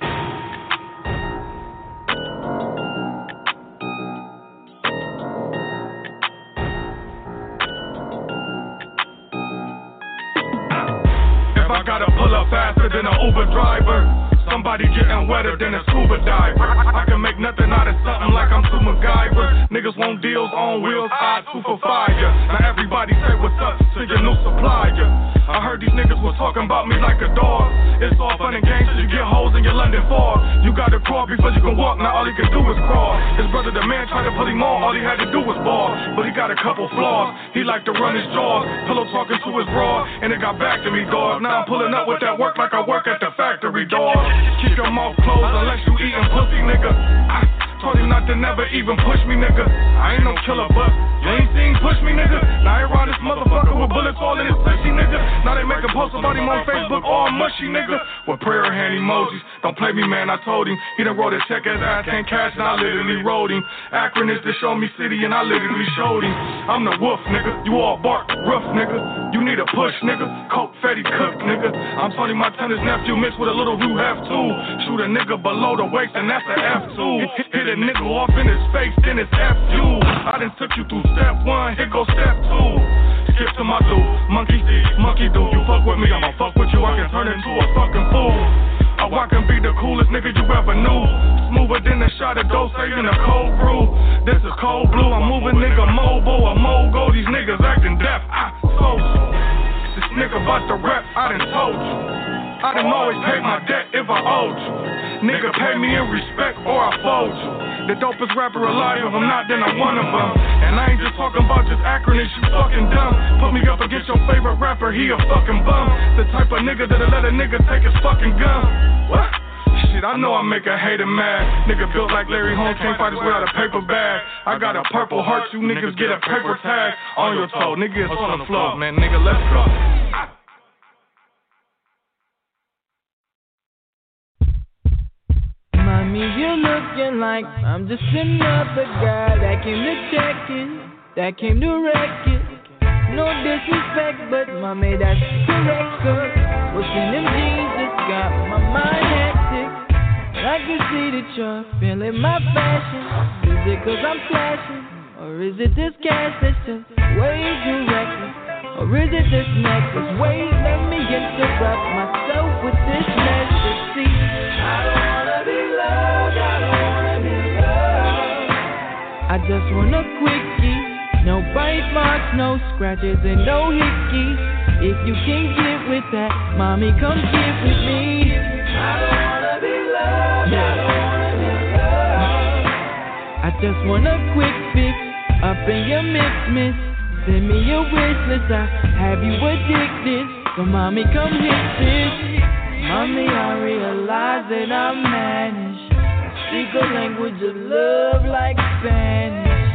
[SPEAKER 5] If I gotta pull up faster than an Uber driver, somebody getting wetter than a scuba diver, I can make nothing out of something like I'm Sue MacGyver. Niggas want deals on wheels, I two for fire. Now everybody say what's up to your new supplier. I heard these niggas was talking about me like a dog. It's all fun and games till you get hoes in your London fog. You gotta crawl before you can walk, now all he can do is crawl. His brother the man tried to pull him on, all he had to do was ball. But he got a couple flaws, he like to run his jaws. Pillow talking to his raw, and it got back to me, dog. Now I'm pulling up with that work like I work at the factory, dog. Keep your mouth closed unless you eating pussy, nigga. I told him not to never even push me, nigga. I ain't no killer, but you ain't seen push me, nigga. Now I around this motherfucker with bullets all in his pussy, nigga. Now they making posts about him on Facebook, all mushy, nigga. With prayer hand emojis. Don't play me, man, I told him. He done wrote a check, his ass can't cash, and I literally wrote him. Akron is to show me city, and I literally showed him. I'm the wolf, nigga. You all bark, rough, nigga. You need a push, nigga. Coke, fatty, cook, nigga. I'm Tony Montana's nephew, mixed with a little you have too. Shoot a nigga below the waist, and that's a F two. Hit a nigga off in his face, then it's F U. I done took you through step one, here go step two. Skip to my dude, monkey, monkey dude. You fuck with me, I'ma fuck with you. I can turn into a fucking fool. Oh, I can be the coolest nigga you ever knew. Smoother than a shot of Dose in a cold brew. This is cold blue, I'm moving nigga mobile, a mogo. These niggas acting deaf, I told you. This nigga about to rap, I done told you. I done always pay my debt if I owed you. Nigga pay me in respect or I fold you. The dopest rapper alive, if I'm not, then I'm one of them. And I ain't just talking about just acronyms, you fucking dumb. Put me up against your favorite rapper, he a fucking bum. The type of nigga that'll let a nigga take his fucking gun. What? Shit, I know I make a hater mad. Nigga built like Larry Holmes, can't fight us without a paper bag. I got a purple heart, you niggas get a paper tag on your toe. Nigga, it's on the floor, man. Nigga, let's go.
[SPEAKER 6] Mommy, you're looking like I'm just another guy that came to check it, that came to wreck it. No disrespect, but mommy, that's correct, cause what's in them jeans just got my mind hectic. And I can see that you're feeling my fashion. Is it cause I'm flashing? Or is it this cash that's just way too reckless? Or is it this necklace? Wait, let me interrupt myself with this message. See, I don't wanna be loved, I don't wanna be loved. I just want a quickie, no bite marks, no scratches and no hickeys. If you can get with that, mommy, come get with me. I don't wanna be loved, yeah. I don't wanna be loved. I just want a quick fix, up in your miss, miss. Send me your wish list, I have you addicted. So mommy, come hit this. Mommy, I realize that I'm managed. I speak a language of love like Spanish.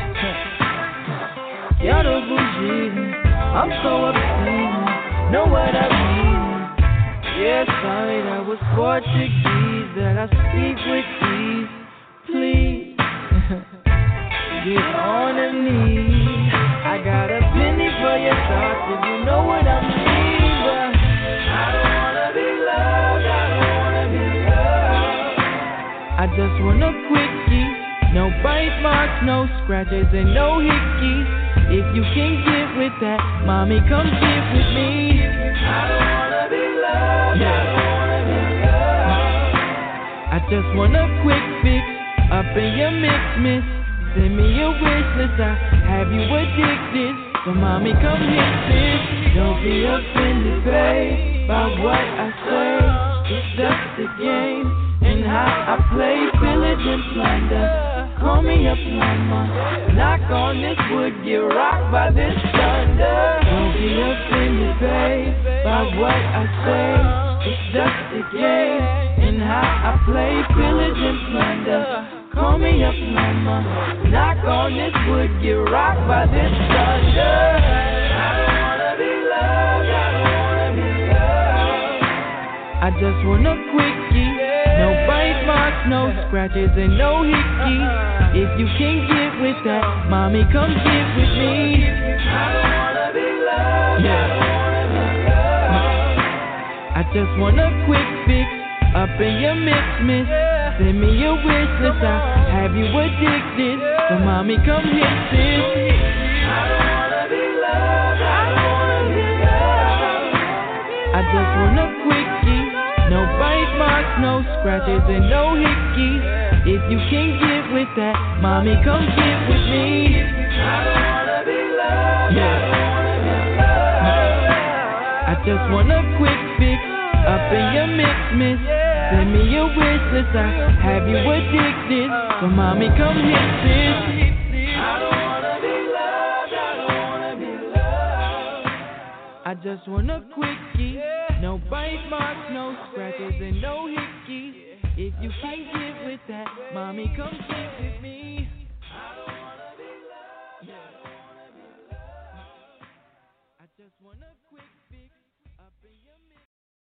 [SPEAKER 6] Y'all know bougie, I'm so obscene. Know what I mean? Yes, sorry, that was Portuguese that I speak with ease. Please, get on the knees. I got a penny for your thoughts if you know what I mean. But I don't wanna be loved, I don't wanna be loved. I just want a quickie, no bite marks, no scratches, and no hickeys. If you can get with that, mommy, come get with me. I don't wanna be loved, I don't wanna be loved. I just want a quick fix up in your mix, miss. Send me your wish list, I have you addicted. So mommy, come hit this. Don't be offended, babe, by what I say. It's just a game, and how I play, pillage and plunder. Call me a plumber. Knock on this wood, get rocked by this thunder. Don't be offended, babe, by what I say. It's just a game, and how I play, pillage and plunder. Call me a plumber. Knock on this wood, get rocked by this thunder. I don't wanna be loved, I don't wanna be loved. I just want a quickie, no bite marks, no scratches, and no hickeys. If you can get with that, mommy, come get with me. I don't wanna be loved, yeah. I don't wanna be loved. I just want a quick fix up in your mix, miss. Send me your wish list, I have you addicted. So mommy, come hit this. I don't wanna be loved, I don't wanna be loved. I just want a quickie, no bite marks, no scratches, and no hickeys. If you can get with that, mommy, come get with me. I don't wanna be loved, yeah. I don't wanna be loved. I just want a quick fix up in your mix, miss. Send me your wish list, I have you addicted. So mommy, come hit this. I don't wanna be loved, I don't wanna be loved. I just want a quickie, no bite marks, no scratches, and no hickeys. If you can't get with that, mommy, come get with me. I don't wanna be loved, yeah. I just want a quick fix up in your mix.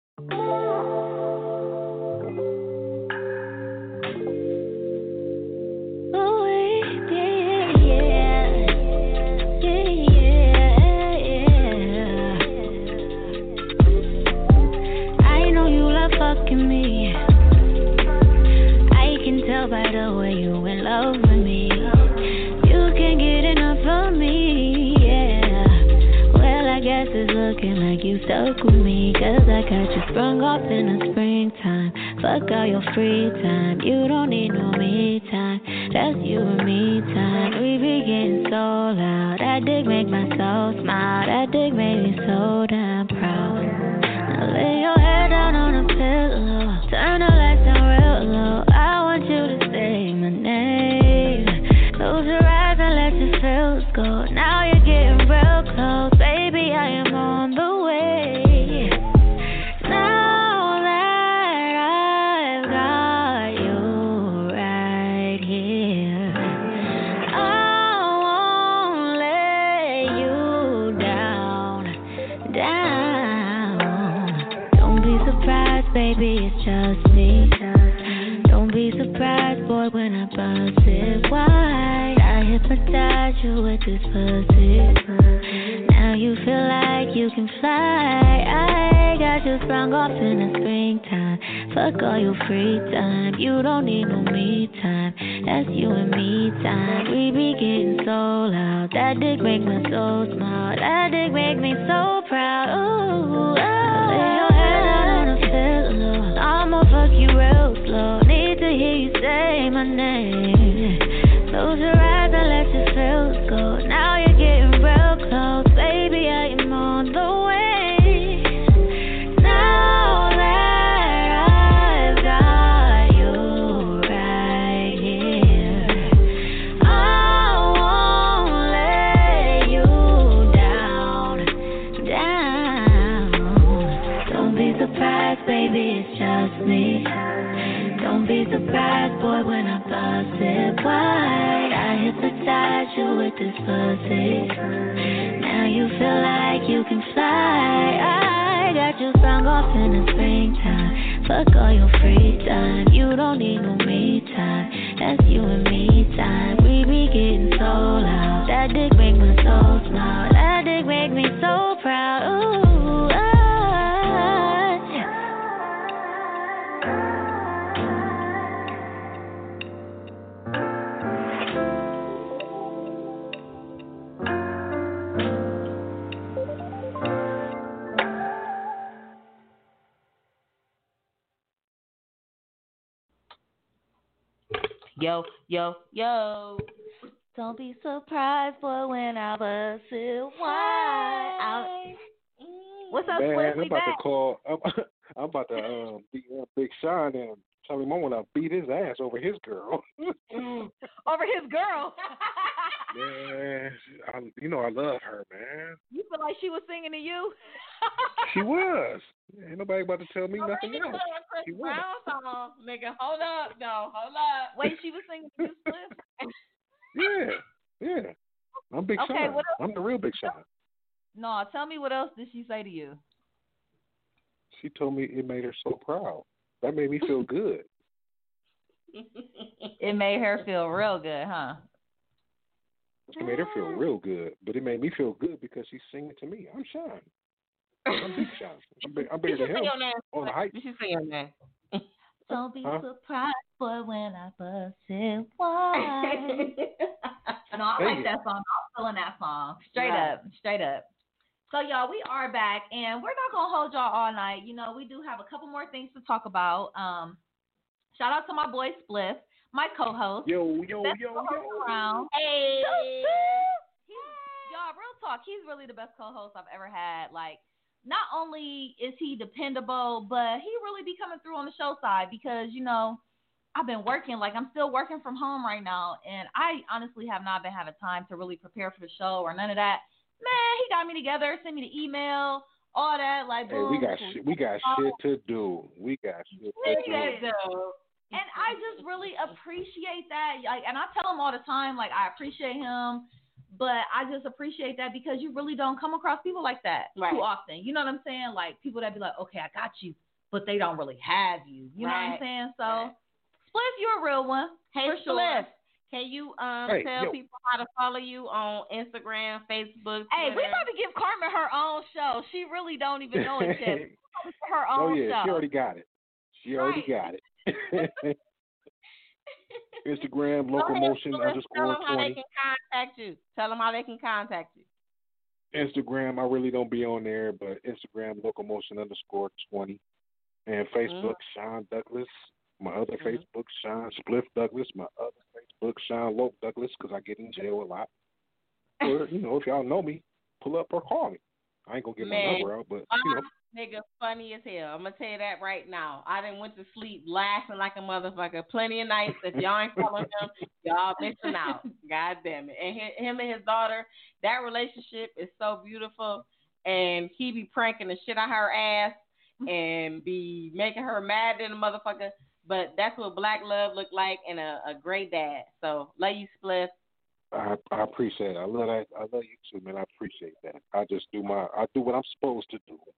[SPEAKER 7] Fucking me, I can tell by the way you in love with me. You can't get enough of me, yeah. Well, I guess it's looking like you stuck with me, 'cause I got you sprung off in the springtime. Fuck all your free time, you don't need no me time. That's you and me time. We be getting so loud, that dick make my soul smile. That dick made me so damn proud. Now lay your head down on a pillow, turn the lights down real low. I want you to say my name. Close your eyes and let your feels go. Now you're getting real close, baby, I am on the way. Now that I've got you right here, I won't lay you down, down. Don't be surprised, baby, it's just me. Don't be surprised, boy, when I bust it wide. I hypnotize you with this pussy. Now you feel like you can fly. I got you sprung off in the springtime. Fuck all your free time, you don't need no me time. That's you and me time. We be getting so loud, that dick make my soul smile. That dick make me so proud. Ooh, oh. Lay your head out on a pillow, I'ma fuck you real slow. Need to hear you say my name. Close your eyes and let your feels go. Now you're getting real close, baby, I am on the way. Now that I've got you right here, I won't lay you down, down. Don't be surprised, baby, it's just me. Don't be surprised, boy, when I bust it wide. I hypnotize you with this pussy. Now you feel like you can fly. I got you sprung off in the springtime. Fuck all your free time. You don't need no me time. That's you and me time. We be getting so loud. That dick make my soul smile. That dick make me so proud. Ooh, ah.
[SPEAKER 2] Yo, yo, yo. Don't be surprised, boy, when I bust it wide. What's up,
[SPEAKER 3] Man,
[SPEAKER 2] Spliff?
[SPEAKER 3] I'm
[SPEAKER 2] We
[SPEAKER 3] about
[SPEAKER 2] back.
[SPEAKER 3] to call. I'm, I'm about to um, beat up Big Sean and tell him I want to beat his ass over his girl.
[SPEAKER 2] Over his girl.
[SPEAKER 3] Man, I, you know I love her, man.
[SPEAKER 2] You feel like she was singing to you?
[SPEAKER 3] She was. Ain't nobody about to tell me
[SPEAKER 4] Oh,
[SPEAKER 3] nothing
[SPEAKER 4] you
[SPEAKER 3] else.
[SPEAKER 4] put on Chris
[SPEAKER 3] She was.
[SPEAKER 4] Brown song, nigga. Hold up, no, hold up.
[SPEAKER 2] Wait, she was singing to you, Spliff?
[SPEAKER 3] Yeah, yeah. I'm Big
[SPEAKER 2] Okay,
[SPEAKER 3] Sean.
[SPEAKER 2] what else?
[SPEAKER 3] I'm the real Big Sean.
[SPEAKER 2] No, tell me what else did she say to you?
[SPEAKER 3] She told me it made her so proud. That made me feel good.
[SPEAKER 2] It made her feel real good, huh?
[SPEAKER 3] It made her feel real good, but it made me feel good because she's singing to me. I'm Sean. I'm Big Sean. I'm, big, I'm bigger
[SPEAKER 4] You
[SPEAKER 3] than
[SPEAKER 4] should
[SPEAKER 3] him
[SPEAKER 4] say your name.
[SPEAKER 3] on the height.
[SPEAKER 4] You should say your name.
[SPEAKER 2] Don't be
[SPEAKER 3] Huh?
[SPEAKER 2] surprised, boy, when I bust it wide. No, I
[SPEAKER 3] Dang
[SPEAKER 2] like
[SPEAKER 3] it.
[SPEAKER 2] that song. I'm feeling that song. Straight
[SPEAKER 4] Right.
[SPEAKER 2] up, straight up. So, y'all, we are back, and we're not going to hold y'all all night. You know, we do have a couple more things to talk about. Um, shout out to my boy Spliff, my co-host.
[SPEAKER 3] Yo, yo,
[SPEAKER 2] Best
[SPEAKER 3] yo,
[SPEAKER 2] co-host
[SPEAKER 3] yo.
[SPEAKER 2] around.
[SPEAKER 4] Hey.
[SPEAKER 2] He's, y'all, real talk, he's really the best co-host I've ever had. Like, not only is he dependable, but he really be coming through on the show side because, you know, I've been working, like I'm still working from home right now, and I honestly have not been having time to really prepare for the show or none of that. Man, he got me together, sent me the email, all that, like,
[SPEAKER 3] Hey,
[SPEAKER 2] boom.
[SPEAKER 3] we got shit. We got shit to do. We got shit to do.
[SPEAKER 2] And I just really appreciate that. Like, and I tell him all the time, like, I appreciate him, but I just appreciate that because you really don't come across people like that
[SPEAKER 4] Right.
[SPEAKER 2] too often. You know what I'm saying? Like, people that be like, okay, I got you, but they don't really have you. You know what I'm
[SPEAKER 4] Right.
[SPEAKER 2] saying? So,
[SPEAKER 4] Right.
[SPEAKER 2] Spliff, you're a real one.
[SPEAKER 4] Hey,
[SPEAKER 2] for sure.
[SPEAKER 4] Spliff, can you um
[SPEAKER 3] Hey,
[SPEAKER 4] tell
[SPEAKER 3] yo.
[SPEAKER 4] people how to follow you on Instagram, Facebook,
[SPEAKER 2] Hey, we
[SPEAKER 4] Twitter?
[SPEAKER 2] about to give Carmen her own show. She really don't even know it yet. Her
[SPEAKER 3] Oh
[SPEAKER 2] own
[SPEAKER 3] yeah,
[SPEAKER 2] show.
[SPEAKER 3] she already got it. She already
[SPEAKER 2] Right.
[SPEAKER 3] got it. Instagram
[SPEAKER 4] Go ahead,
[SPEAKER 3] locomotion
[SPEAKER 4] Spliff. Tell
[SPEAKER 3] underscore
[SPEAKER 4] them how they
[SPEAKER 3] twenty.
[SPEAKER 4] can contact you. Tell them how they can contact you.
[SPEAKER 3] Instagram, I really don't be on there, but Instagram locomotion underscore twenty, and Facebook Sean Douglas. My other
[SPEAKER 4] Mhm.
[SPEAKER 3] Facebook Sean Spliff Douglas. My other Facebook Sean Lope Douglas because I get in jail a lot. Or you know, if y'all know me, pull up or call me. I ain't gonna get
[SPEAKER 4] Man,
[SPEAKER 3] my number out, but you know.
[SPEAKER 4] Nigga, funny as hell. I'm gonna tell you that right now. I done went to sleep laughing like a motherfucker plenty of nights. If y'all ain't following him, y'all missing out. God damn it. And hi- him and his daughter, that relationship is so beautiful. And he be pranking the shit out her ass and be making her mad than a motherfucker. But that's what black love look like and a, a great dad. So love you, Spliff.
[SPEAKER 3] I I appreciate it. I love that. I love you too, man. I appreciate that. I just do my I do what I'm supposed to do.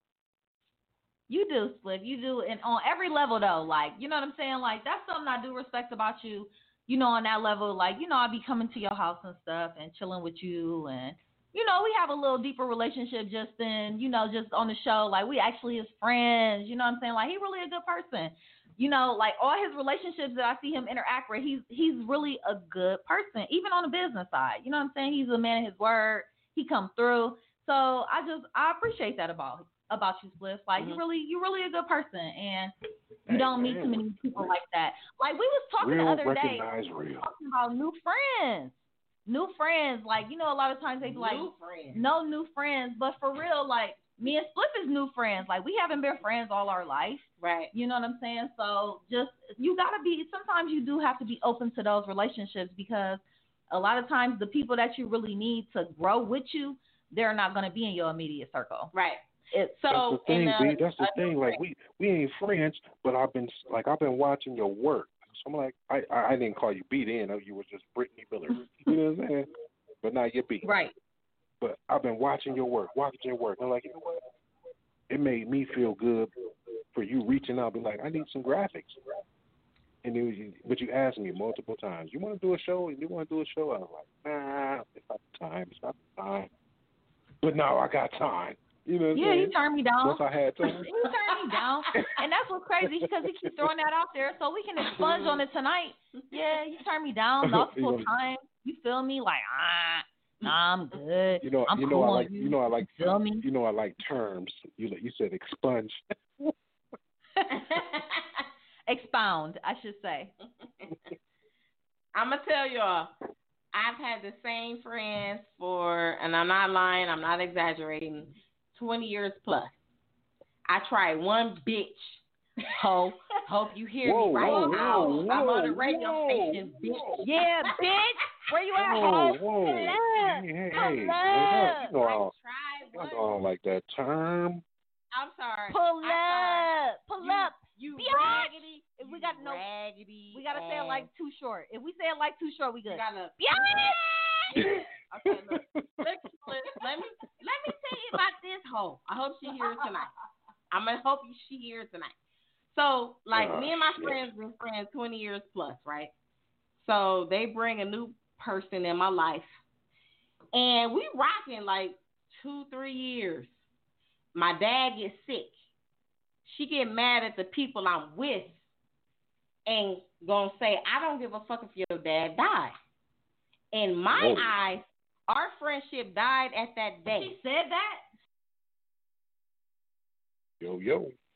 [SPEAKER 2] You do, Spliff. You do, and on every level though, like, you know what I'm saying? Like, that's something I do respect about you. You know, on that level, like, you know, I be coming to your house and stuff and chilling with you, and you know, we have a little deeper relationship just in, you know, just on the show. Like, we actually is friends. You know what I'm saying? Like, he really a good person. You know, like all his relationships that I see him interact with, he's he's really a good person, even on the business side. You know what I'm saying? He's a man of his word. He comes through. So I just I appreciate that about about you, Spliff. Like
[SPEAKER 4] Mhm.
[SPEAKER 2] you really you really a good person, and you
[SPEAKER 3] Hey,
[SPEAKER 2] don't meet
[SPEAKER 3] man,
[SPEAKER 2] too many people like that. Like we was talking
[SPEAKER 3] real
[SPEAKER 2] the other day
[SPEAKER 3] recognize real.
[SPEAKER 2] talking about new friends, new friends. Like you know, a lot of times they be like,
[SPEAKER 4] New friend.
[SPEAKER 2] no new friends, but for real, like me and Spliff is new friends. Like we haven't been friends all our life.
[SPEAKER 4] Right.
[SPEAKER 2] You know what I'm saying? So just you gotta be. Sometimes you do have to be open to those relationships because a lot of times the people that you really need to grow with you, they're not gonna be in your immediate circle.
[SPEAKER 4] Right.
[SPEAKER 2] It's
[SPEAKER 4] So
[SPEAKER 3] That's the thing,
[SPEAKER 4] in
[SPEAKER 3] B.
[SPEAKER 4] a,
[SPEAKER 3] That's the
[SPEAKER 4] a
[SPEAKER 3] thing. Like we we ain't friends, but I've been like I've been watching your work. So I'm like I I didn't call you B then. You was just Brittany Miller. You know what I'm saying? But now you're B.
[SPEAKER 4] right.
[SPEAKER 3] But I've been watching your work, watching your work. I'm like, you know what? It made me feel good for you reaching out, be like, I need some graphics. And then you, but you asked me multiple times, you want to do a show? You want to do a show? I was like, nah, it's not the time. It's not the time. But now I got time. You know what I'm
[SPEAKER 2] Yeah,
[SPEAKER 3] saying?
[SPEAKER 2] he turned me down.
[SPEAKER 3] Once I had time.
[SPEAKER 2] He turned me down. And that's what's crazy because he keeps throwing that out there so we can expunge on it tonight. Yeah, he turned me down multiple times. You feel me? Like, ah, nah, I'm good.
[SPEAKER 3] You know,
[SPEAKER 2] I'm
[SPEAKER 3] you know,
[SPEAKER 2] cool
[SPEAKER 3] I like,
[SPEAKER 2] you.
[SPEAKER 3] you know, I like,
[SPEAKER 2] you feel me?
[SPEAKER 3] You know, I like terms. You you said expunge.
[SPEAKER 2] Expound, I should say.
[SPEAKER 4] I'm gonna tell y'all, I've had the same friends for, and I'm not lying, I'm not exaggerating, twenty years plus. I tried one bitch. Ho, hope you hear
[SPEAKER 3] Whoa,
[SPEAKER 4] me right
[SPEAKER 3] whoa,
[SPEAKER 4] now.
[SPEAKER 3] whoa,
[SPEAKER 4] I'm on the
[SPEAKER 3] whoa,
[SPEAKER 4] radio
[SPEAKER 3] whoa,
[SPEAKER 4] station, bitch.
[SPEAKER 3] whoa.
[SPEAKER 2] Yeah, bitch. Where you at,
[SPEAKER 3] Whoa,
[SPEAKER 2] ho?
[SPEAKER 3] whoa.
[SPEAKER 2] Pull up.
[SPEAKER 3] Hey, hey,
[SPEAKER 2] Pull
[SPEAKER 3] hey. You know,
[SPEAKER 2] up.
[SPEAKER 3] you know,
[SPEAKER 4] I
[SPEAKER 3] I
[SPEAKER 4] tried
[SPEAKER 3] I
[SPEAKER 4] one.
[SPEAKER 3] don't like that term.
[SPEAKER 4] I'm sorry.
[SPEAKER 2] Pull
[SPEAKER 4] I
[SPEAKER 2] up. Pull
[SPEAKER 4] you,
[SPEAKER 2] up.
[SPEAKER 4] You
[SPEAKER 2] Bitch.
[SPEAKER 4] raggedy.
[SPEAKER 2] If we
[SPEAKER 4] you
[SPEAKER 2] got no,
[SPEAKER 4] raggedy.
[SPEAKER 2] we gotta say it like
[SPEAKER 4] ass.
[SPEAKER 2] too short. If we say it like too short, we good.
[SPEAKER 4] You gotta.
[SPEAKER 2] Yeah.
[SPEAKER 4] Okay, look. Look, look, let me let me tell you about this hoe. I hope she hears tonight. I'm gonna hope she hears tonight. So, like,
[SPEAKER 3] Oh,
[SPEAKER 4] me and my
[SPEAKER 3] shit.
[SPEAKER 4] friends been friends twenty years plus, right? So they bring a new person in my life, and we rocking like two, three years. My dad gets sick. She get mad at the people I'm with, and gonna say, I don't give a fuck if your dad died. In my
[SPEAKER 3] Whoa.
[SPEAKER 4] eyes, our friendship died at that day.
[SPEAKER 2] She said that.
[SPEAKER 3] Yo, yo.